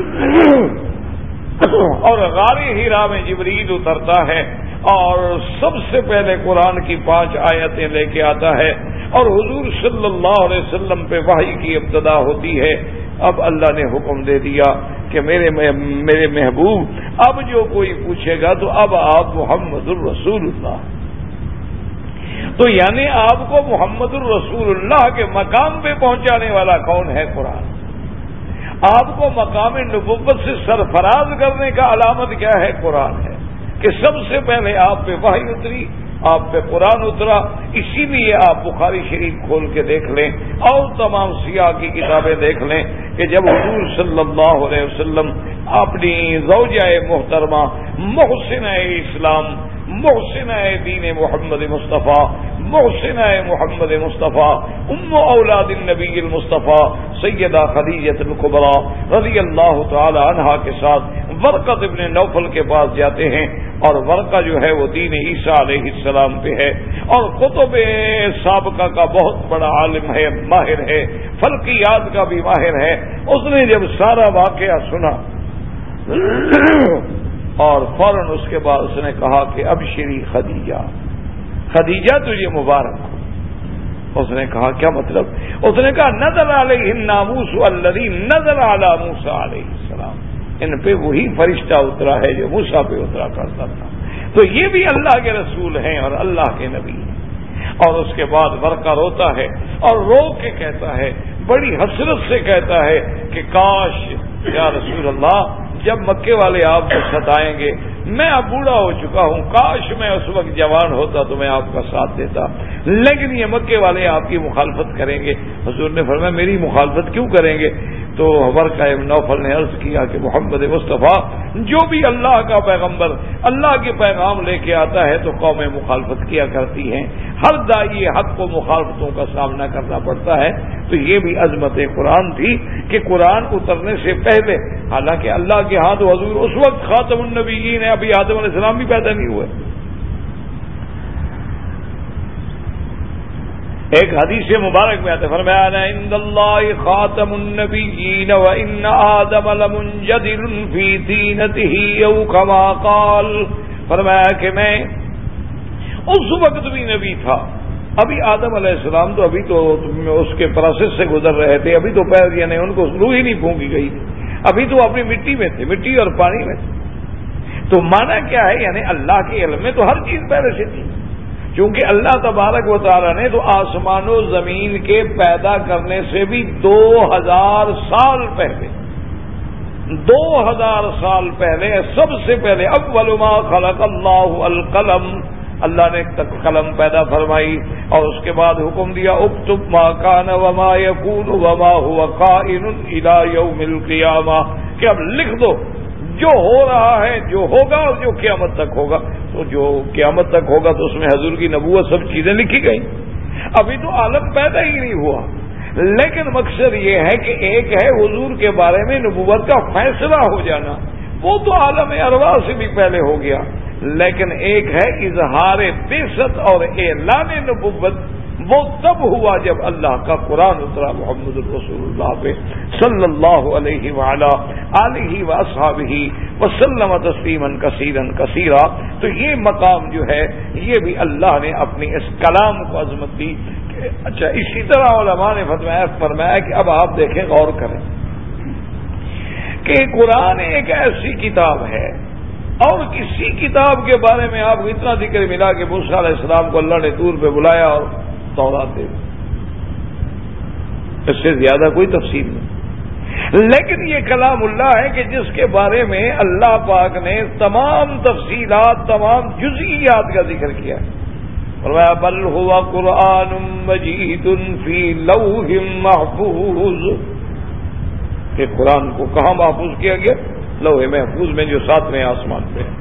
اور غار حرا میں جبریل اترتا ہے اور سب سے پہلے قرآن کی پانچ آیتیں لے کے آتا ہے اور حضور صلی اللہ علیہ وسلم پہ وحی کی ابتدا ہوتی ہے، اب اللہ نے حکم دے دیا کہ میرے میرے محبوب اب جو کوئی پوچھے گا تو اب آپ محمد الرسول اللہ، تو یعنی آپ کو محمد الرسول اللہ کے مقام پہ پہنچانے والا کون ہے؟ قرآن۔ آپ کو مقام نبوت سے سرفراز کرنے کا علامت کیا ہے؟ قرآن ہے، کہ سب سے پہلے آپ پہ وحی اتری، آپ پہ قرآن اترا۔ اسی لیے آپ بخاری شریف کھول کے دیکھ لیں اور تمام سیاہ کی کتابیں دیکھ لیں کہ جب حضور صلی اللہ علیہ وسلم اپنی زوجہ محترمہ محسنہ اسلام، محسنہ دین محمد مصطفیٰ، محسنہ محمد مصطفیٰ، ام اولاد النبی المصطفیٰ سیدہ خدیجہ الکبریٰ رضی اللہ تعالی عنہا کے ساتھ ورقۃ ابن نوفل کے پاس جاتے ہیں، اور ورقہ جو ہے وہ دین عیسیٰ علیہ السلام پہ ہے اور کتب سابقہ کا بہت بڑا عالم ہے، ماہر ہے، فلکیات کا بھی ماہر ہے۔ اس نے جب سارا واقعہ سنا اور فوراً اس کے بعد اس نے کہا کہ ابشری خدیجہ، خدیجہ تجھے مبارک ہو۔ اس نے کہا کیا مطلب؟ اس نے کہا نزل علیہ الناموس الذی نزل علی موسیٰ علیہ السلام، ان پہ وہی فرشتہ اترا ہے جو موسیٰ پہ اترا کرتا تھا۔ تو یہ بھی اللہ کے رسول ہیں اور اللہ کے نبی ہیں۔ اور اس کے بعد ورقہ روتا ہے اور رو کے کہتا ہے، بڑی حسرت سے کہتا ہے کہ کاش یا رسول اللہ جب مکے والے آپ کو ستائیں گے، میں اب بوڑھا ہو چکا ہوں، کاش میں اس وقت جوان ہوتا تو میں آپ کا ساتھ دیتا، لیکن یہ مکے والے آپ کی مخالفت کریں گے۔ حضور نے فرمایا میری مخالفت کیوں کریں گے؟ تو ورقہ ابن نوفل نے عرض کیا کہ محمد مصطفیٰ جو بھی اللہ کا پیغمبر اللہ کے پیغام لے کے آتا ہے تو قومیں مخالفت کیا کرتی ہیں، ہر داعی حق کو مخالفتوں کا سامنا کرنا پڑتا ہے۔ تو یہ بھی عظمت قرآن تھی کہ قرآن اترنے سے پہلے، حالانکہ اللہ کے ہاں تو حضور اس وقت خاتم النبیین ہے، ابھی آدم علیہ السلام بھی پیدا نہیں ہوئے۔ ایک حدیث مبارک میں آتا ہے، فرمایا انا عند اللہ خاتم النبیین وان آدم لمنجدر فی طینتہ او کما قال، فرمایا کہ میں اس وقت بھی نبی تھا، ابھی آدم علیہ السلام تو ابھی تو اس کے پروسیس سے گزر رہے تھے، ابھی تو پیر یعنی ان کو روح ہی نہیں پھونکی گئی، ابھی تو اپنی مٹی میں تھے، مٹی اور پانی میں تھے۔ تو مانا کیا ہے؟ یعنی اللہ کے علم میں تو ہر چیز پہلے سے تھی، کیونکہ اللہ تبارک و تعالیٰ نے تو آسمان و زمین کے پیدا کرنے سے بھی دو ہزار سال پہلے دو ہزار سال پہلے سب سے پہلے اول ما خلق اللہ القلم، اللہ نے قلم پیدا فرمائی اور اس کے بعد حکم دیا اکتب ما کان وما یکون وما هو کائن الی یوم القیامہ، کہ اب لکھ دو جو ہو رہا ہے، جو ہوگا اور جو قیامت تک ہوگا۔ تو جو قیامت تک ہوگا تو اس میں حضور کی نبوت سب چیزیں لکھی گئی، ابھی تو عالم پیدا ہی نہیں ہوا، لیکن مقصد یہ ہے کہ ایک ہے حضور کے بارے میں نبوت کا فیصلہ ہو جانا، وہ تو عالم ارواح سے بھی پہلے ہو گیا، لیکن ایک ہے اظہار بعثت اور اعلان نبوت، وہ تب ہوا جب اللہ کا قرآن اترا محمد رسول اللہ پہ صلی اللہ علیہ وعلا آلہ واصحابہ وسلم تسلیما کثیرا کثیرا۔ تو یہ مقام جو ہے یہ بھی اللہ نے اپنی اس کلام کو عظمت دی۔ اچھا، اسی طرح علماء نے فرمایا فرمایا کہ اب آپ دیکھیں، غور کریں کہ قرآن ایک ایسی کتاب ہے، اور کسی کتاب کے بارے میں آپ کو اتنا ذکر ملا کہ موسیٰ علیہ السلام کو اللہ نے طور پہ بلایا اور تورات دے، اس سے زیادہ کوئی تفصیل نہیں، لیکن یہ کلام اللہ ہے کہ جس کے بارے میں اللہ پاک نے تمام تفصیلات، تمام جزئیات کا ذکر کیا ہے۔ فرمایا بل هو قرآن مجید فی لوح محفوظ، کہ قرآن کو کہاں محفوظ کیا گیا؟ لوح محفوظ میں جو ساتویں آسمان پہ ہے۔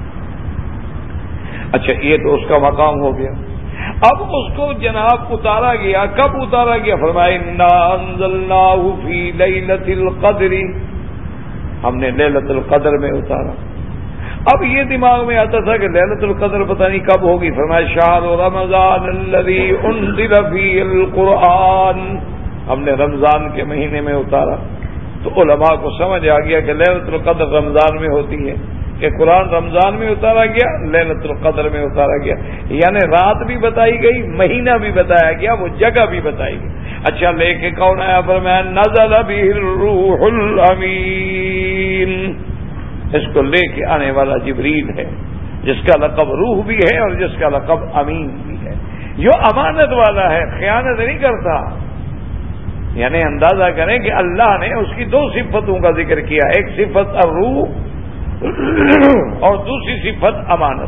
اچھا، یہ تو اس کا مقام ہو گیا۔ اب اس کو جناب اتارا گیا، کب اتارا گیا؟ فرمایا انا انزلناہ فی لیلۃ القدر، ہم نے لیلۃ القدر میں اتارا۔ اب یہ دماغ میں آتا تھا کہ لیلۃ القدر پتہ نہیں کب ہوگی، فرمایا شہر رمضان الذی انزل فیہ القرآن، ہم نے رمضان کے مہینے میں اتارا۔ تو علماء کو سمجھ آ گیا کہ لیلۃ القدر رمضان میں ہوتی ہے، کہ قرآن رمضان میں اتارا گیا، لیلۃ القدر میں اتارا گیا، یعنی رات بھی بتائی گئی، مہینہ بھی بتایا گیا، وہ جگہ بھی بتائی گئی۔ اچھا، لے کے کون آیا؟ فرمایا نزل بہ الروح الامین، اس کو لے کے آنے والا جبریل ہے، جس کا لقب روح بھی ہے اور جس کا لقب امین بھی ہے، جو امانت والا ہے، خیانت نہیں کرتا۔ یعنی اندازہ کریں کہ اللہ نے اس کی دو صفتوں کا ذکر کیا، ایک صفت الروح اور دوسری صفت امانت۔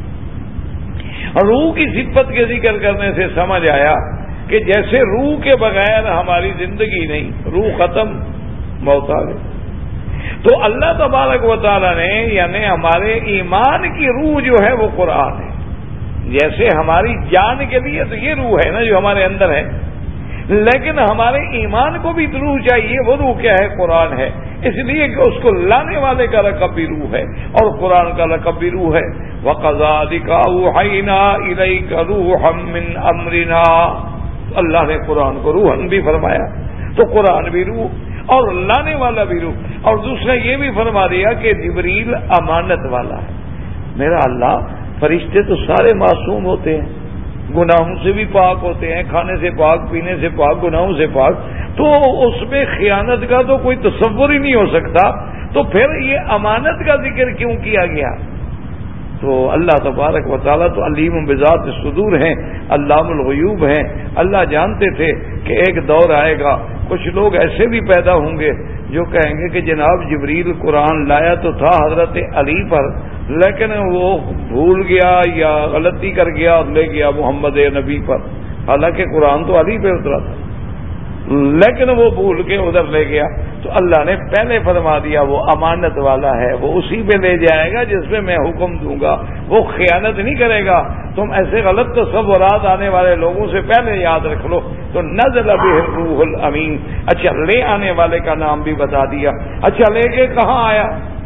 روح کی صفت کے ذکر کرنے سے سمجھ آیا کہ جیسے روح کے بغیر ہماری زندگی نہیں، روح ختم، موت آ گئی، تو اللہ تبارک و تعالیٰ نے یعنی ہمارے ایمان کی روح جو ہے وہ قرآن ہے، جیسے ہماری جان کے لیے تو یہ روح ہے نا جو ہمارے اندر ہے، لیکن ہمارے ایمان کو بھی روح چاہیے، وہ روح کیا ہے؟ قرآن ہے، اس لیے کہ اس کو لانے والے کا لقب بھی روح ہے اور قرآن کا لقب بھی روح ہے۔ وَقَذَلِكَ أَوْحَيْنَا إِلَيْكَ رُوحًا مِّنْ أَمْرِنَا، اللہ نے قرآن کو روحن بھی فرمایا، تو قرآن بھی روح اور لانے والا بھی روح۔ اور دوسرا یہ بھی فرما دیا کہ جبریل امانت والا ہے۔ میرا اللہ، فرشتے تو سارے معصوم ہوتے ہیں، گناہوں سے بھی پاک ہوتے ہیں، کھانے سے پاک، پینے سے پاک، گناہوں سے پاک، تو اس میں خیانت کا تو کوئی تصور ہی نہیں ہو سکتا، تو پھر یہ امانت کا ذکر کیوں کیا گیا؟ تو اللہ تبارک و تعالیٰ تو علیم بذات الصدور ہیں، علام الغیوب ہیں، اللہ جانتے تھے کہ ایک دور آئے گا، کچھ لوگ ایسے بھی پیدا ہوں گے جو کہیں گے کہ جناب جبریل قرآن لایا تو تھا حضرت علی پر، لیکن وہ بھول گیا یا غلطی کر گیا اور لے گیا محمد نبی پر، حالانکہ قرآن تو علی پہ اترا تھا، لیکن وہ بھول کے ادھر لے گیا۔ تو اللہ نے پہلے فرما دیا وہ امانت والا ہے، وہ اسی پہ لے جائے گا جس پہ میں حکم دوں گا، وہ خیانت نہیں کرے گا۔ تم ایسے غلط تصورات آنے والے لوگوں سے پہلے یاد رکھ لو۔ تو نزل بہ الروح الامین، اچھا لے آنے والے کا نام بھی بتا دیا۔ اچھا لے کے کہاں آیا؟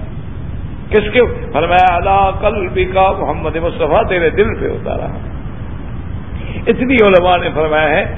کس کے؟ فرمایا علی قلبک، محمد مصطفیٰ تیرے دل پہ اتارا۔ اتنی علماء نے فرمایا ہے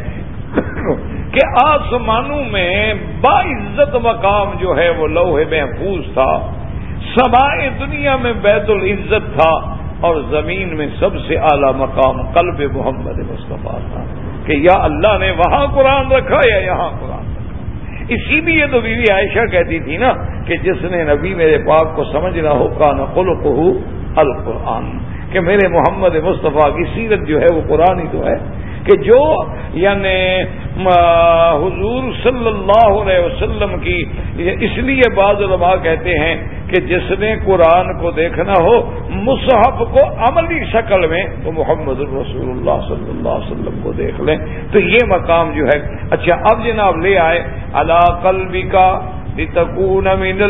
کہ آسمانوں میں باعزت مقام جو ہے وہ لوح محفوظ تھا، سمائے دنیا میں بیت العزت تھا، اور زمین میں سب سے اعلیٰ مقام قلب محمد مصطفیٰ تھا، کہ یا اللہ نے وہاں قرآن رکھا یا یہاں قرآن رکھا۔ اسی لیے تو بیوی عائشہ کہتی تھی نا کہ جس نے نبی میرے پاک کو سمجھنا ہو کان خلقہ القرآن، کہ میرے محمد مصطفیٰ کی سیرت جو ہے وہ قرآن ہی تو ہے، کہ جو یعنی حضور صلی اللہ علیہ وسلم کی، اس لیے بعض علماء کہتے ہیں کہ جس نے قرآن کو دیکھنا ہو مصحف کو عملی شکل میں تو محمد رسول اللہ صلی اللہ علیہ وسلم کو دیکھ لیں، تو یہ مقام جو ہے۔ اچھا اب جناب لے آئے علی قلبک لتکون من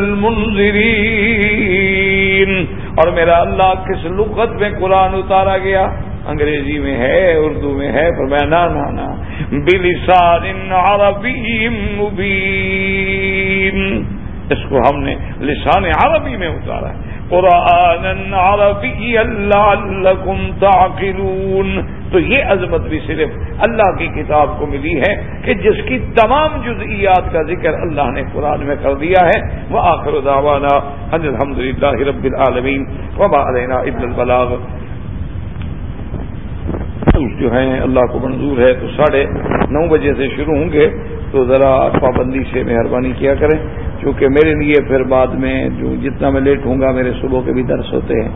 المنذرین، اور میرا اللہ کس لغت میں قرآن اتارا گیا؟ انگریزی میں ہے، اردو میں ہے، فرمایا نا نا نا بلسان عربی مبین، اس کو ہم نے لسان عربی میں اتارا ہے، قرآن عربی لعلکم تعقلون۔ تو یہ عظمت بھی صرف اللہ کی کتاب کو ملی ہے کہ جس کی تمام جزئیات کا ذکر اللہ نے قرآن میں کر دیا ہے۔ وآخر دعوانا ان الحمدللہ رب العالمین وما علینا الا البلاغ۔ جو ہیں اللہ کو منظور ہے تو ساڑھے نو بجے سے شروع ہوں گے، تو ذرا پابندی سے مہربانی کیا کریں، کیونکہ میرے لیے پھر بعد میں جو جتنا میں لیٹ ہوں گا میرے صبح کے بھی درس ہوتے ہیں۔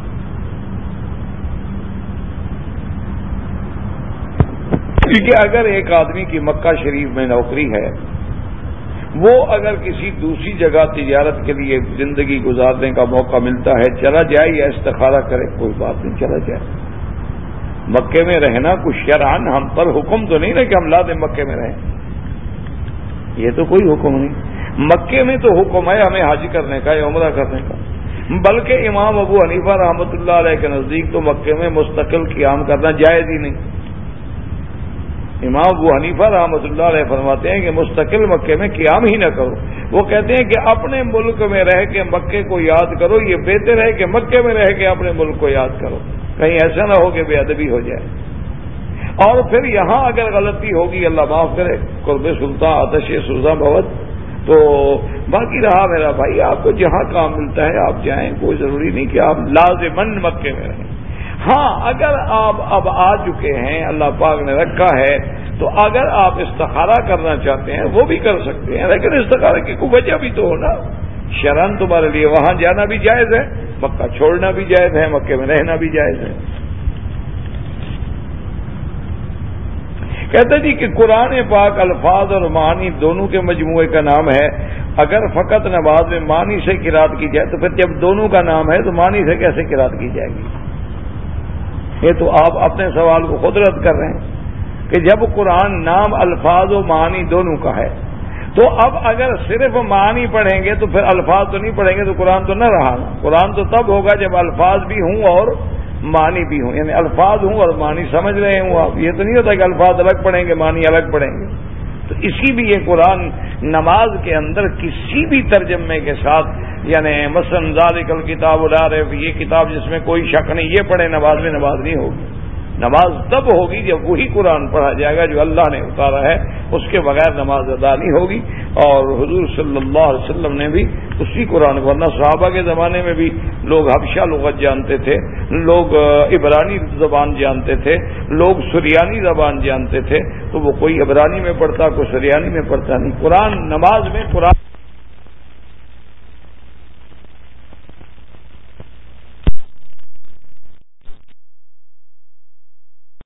کیونکہ اگر ایک آدمی کی مکہ شریف میں نوکری ہے، وہ اگر کسی دوسری جگہ تجارت کے لیے زندگی گزارنے کا موقع ملتا ہے، چلا جائے یا استخارہ کرے، کوئی بات نہیں، چلا جائے۔ مکے میں رہنا کچھ شرعن ہم پر حکم تو نہیں ہے کہ ہم لازم مکے میں رہیں، یہ تو کوئی حکم نہیں۔ مکے میں تو حکم ہے ہمیں حج کرنے کا یا عمرہ کرنے کا، بلکہ امام ابو حنیفہ رحمۃ اللہ علیہ کے نزدیک تو مکے میں مستقل قیام کرنا جائز ہی نہیں۔ امام ابو حنیفہ رحمۃ اللہ علیہ فرماتے ہیں کہ مستقل مکے میں قیام ہی نہ کرو، وہ کہتے ہیں کہ اپنے ملک میں رہ کے مکے کو یاد کرو، یہ بہتر ہے کہ مکے میں رہ کے اپنے ملک کو یاد کرو، کہیں ایسا نہ ہو کہ بے ادبی ہو جائے۔ اور پھر یہاں اگر غلطی ہوگی اللہ معاف کرے، قرب سلطان آتش سوزاں بہت، تو باقی رہا میرا بھائی آپ کو جہاں کام ملتا ہے آپ جائیں، کوئی ضروری نہیں کہ آپ لازماً مکے میں رہیں۔ ہاں اگر آپ اب آ چکے ہیں، اللہ پاک نے رکھا ہے، تو اگر آپ استخارہ کرنا چاہتے ہیں وہ بھی کر سکتے ہیں، لیکن استخارہ کی کوئی وجہ بھی تو ہونا، شرعن تمہارے لیے وہاں جانا بھی جائز ہے، مکہ چھوڑنا بھی جائز ہے، مکے میں رہنا بھی جائز ہے۔ کہتے جی کہ قرآن پاک الفاظ اور معنی دونوں کے مجموعے کا نام ہے، اگر فقط نماز میں معنی سے قرات کی جائے تو پھر جب دونوں کا نام ہے تو معنی سے کیسے قرات کی جائے گی؟ یہ تو آپ اپنے سوال کو خود رد کر رہے ہیں کہ جب قرآن نام الفاظ و معنی دونوں کا ہے تو اب اگر صرف معنی پڑھیں گے تو پھر الفاظ تو نہیں پڑھیں گے تو قرآن تو نہ رہا نا۔ قرآن تو تب ہوگا جب الفاظ بھی ہوں اور معنی بھی ہوں، یعنی الفاظ ہوں اور معنی سمجھ رہے ہوں آپ، یہ تو نہیں ہوتا کہ الفاظ الگ پڑھیں گے معنی الگ پڑھیں گے۔ تو اسی لیے قرآن نماز کے اندر کسی بھی ترجمے کے ساتھ، یعنی مثلا ذالک الکتاب لا ریب، یہ کتاب جس میں کوئی شک نہیں، یہ پڑھے نماز میں، نماز نہیں ہوگی۔ نماز تب ہوگی جب وہی قرآن پڑھا جائے گا جو اللہ نے اتارا ہے، اس کے بغیر نماز ادا نہیں ہوگی۔ اور حضور صلی اللہ علیہ وسلم نے بھی اسی قرآن کو، ورنہ صحابہ کے زمانے میں بھی لوگ حبشہ لغت جانتے تھے، لوگ عبرانی زبان جانتے تھے، لوگ سریانی زبان جانتے تھے، تو وہ کوئی عبرانی میں پڑھتا کوئی سریانی میں پڑھتا نہیں۔ قرآن نماز میں قرآن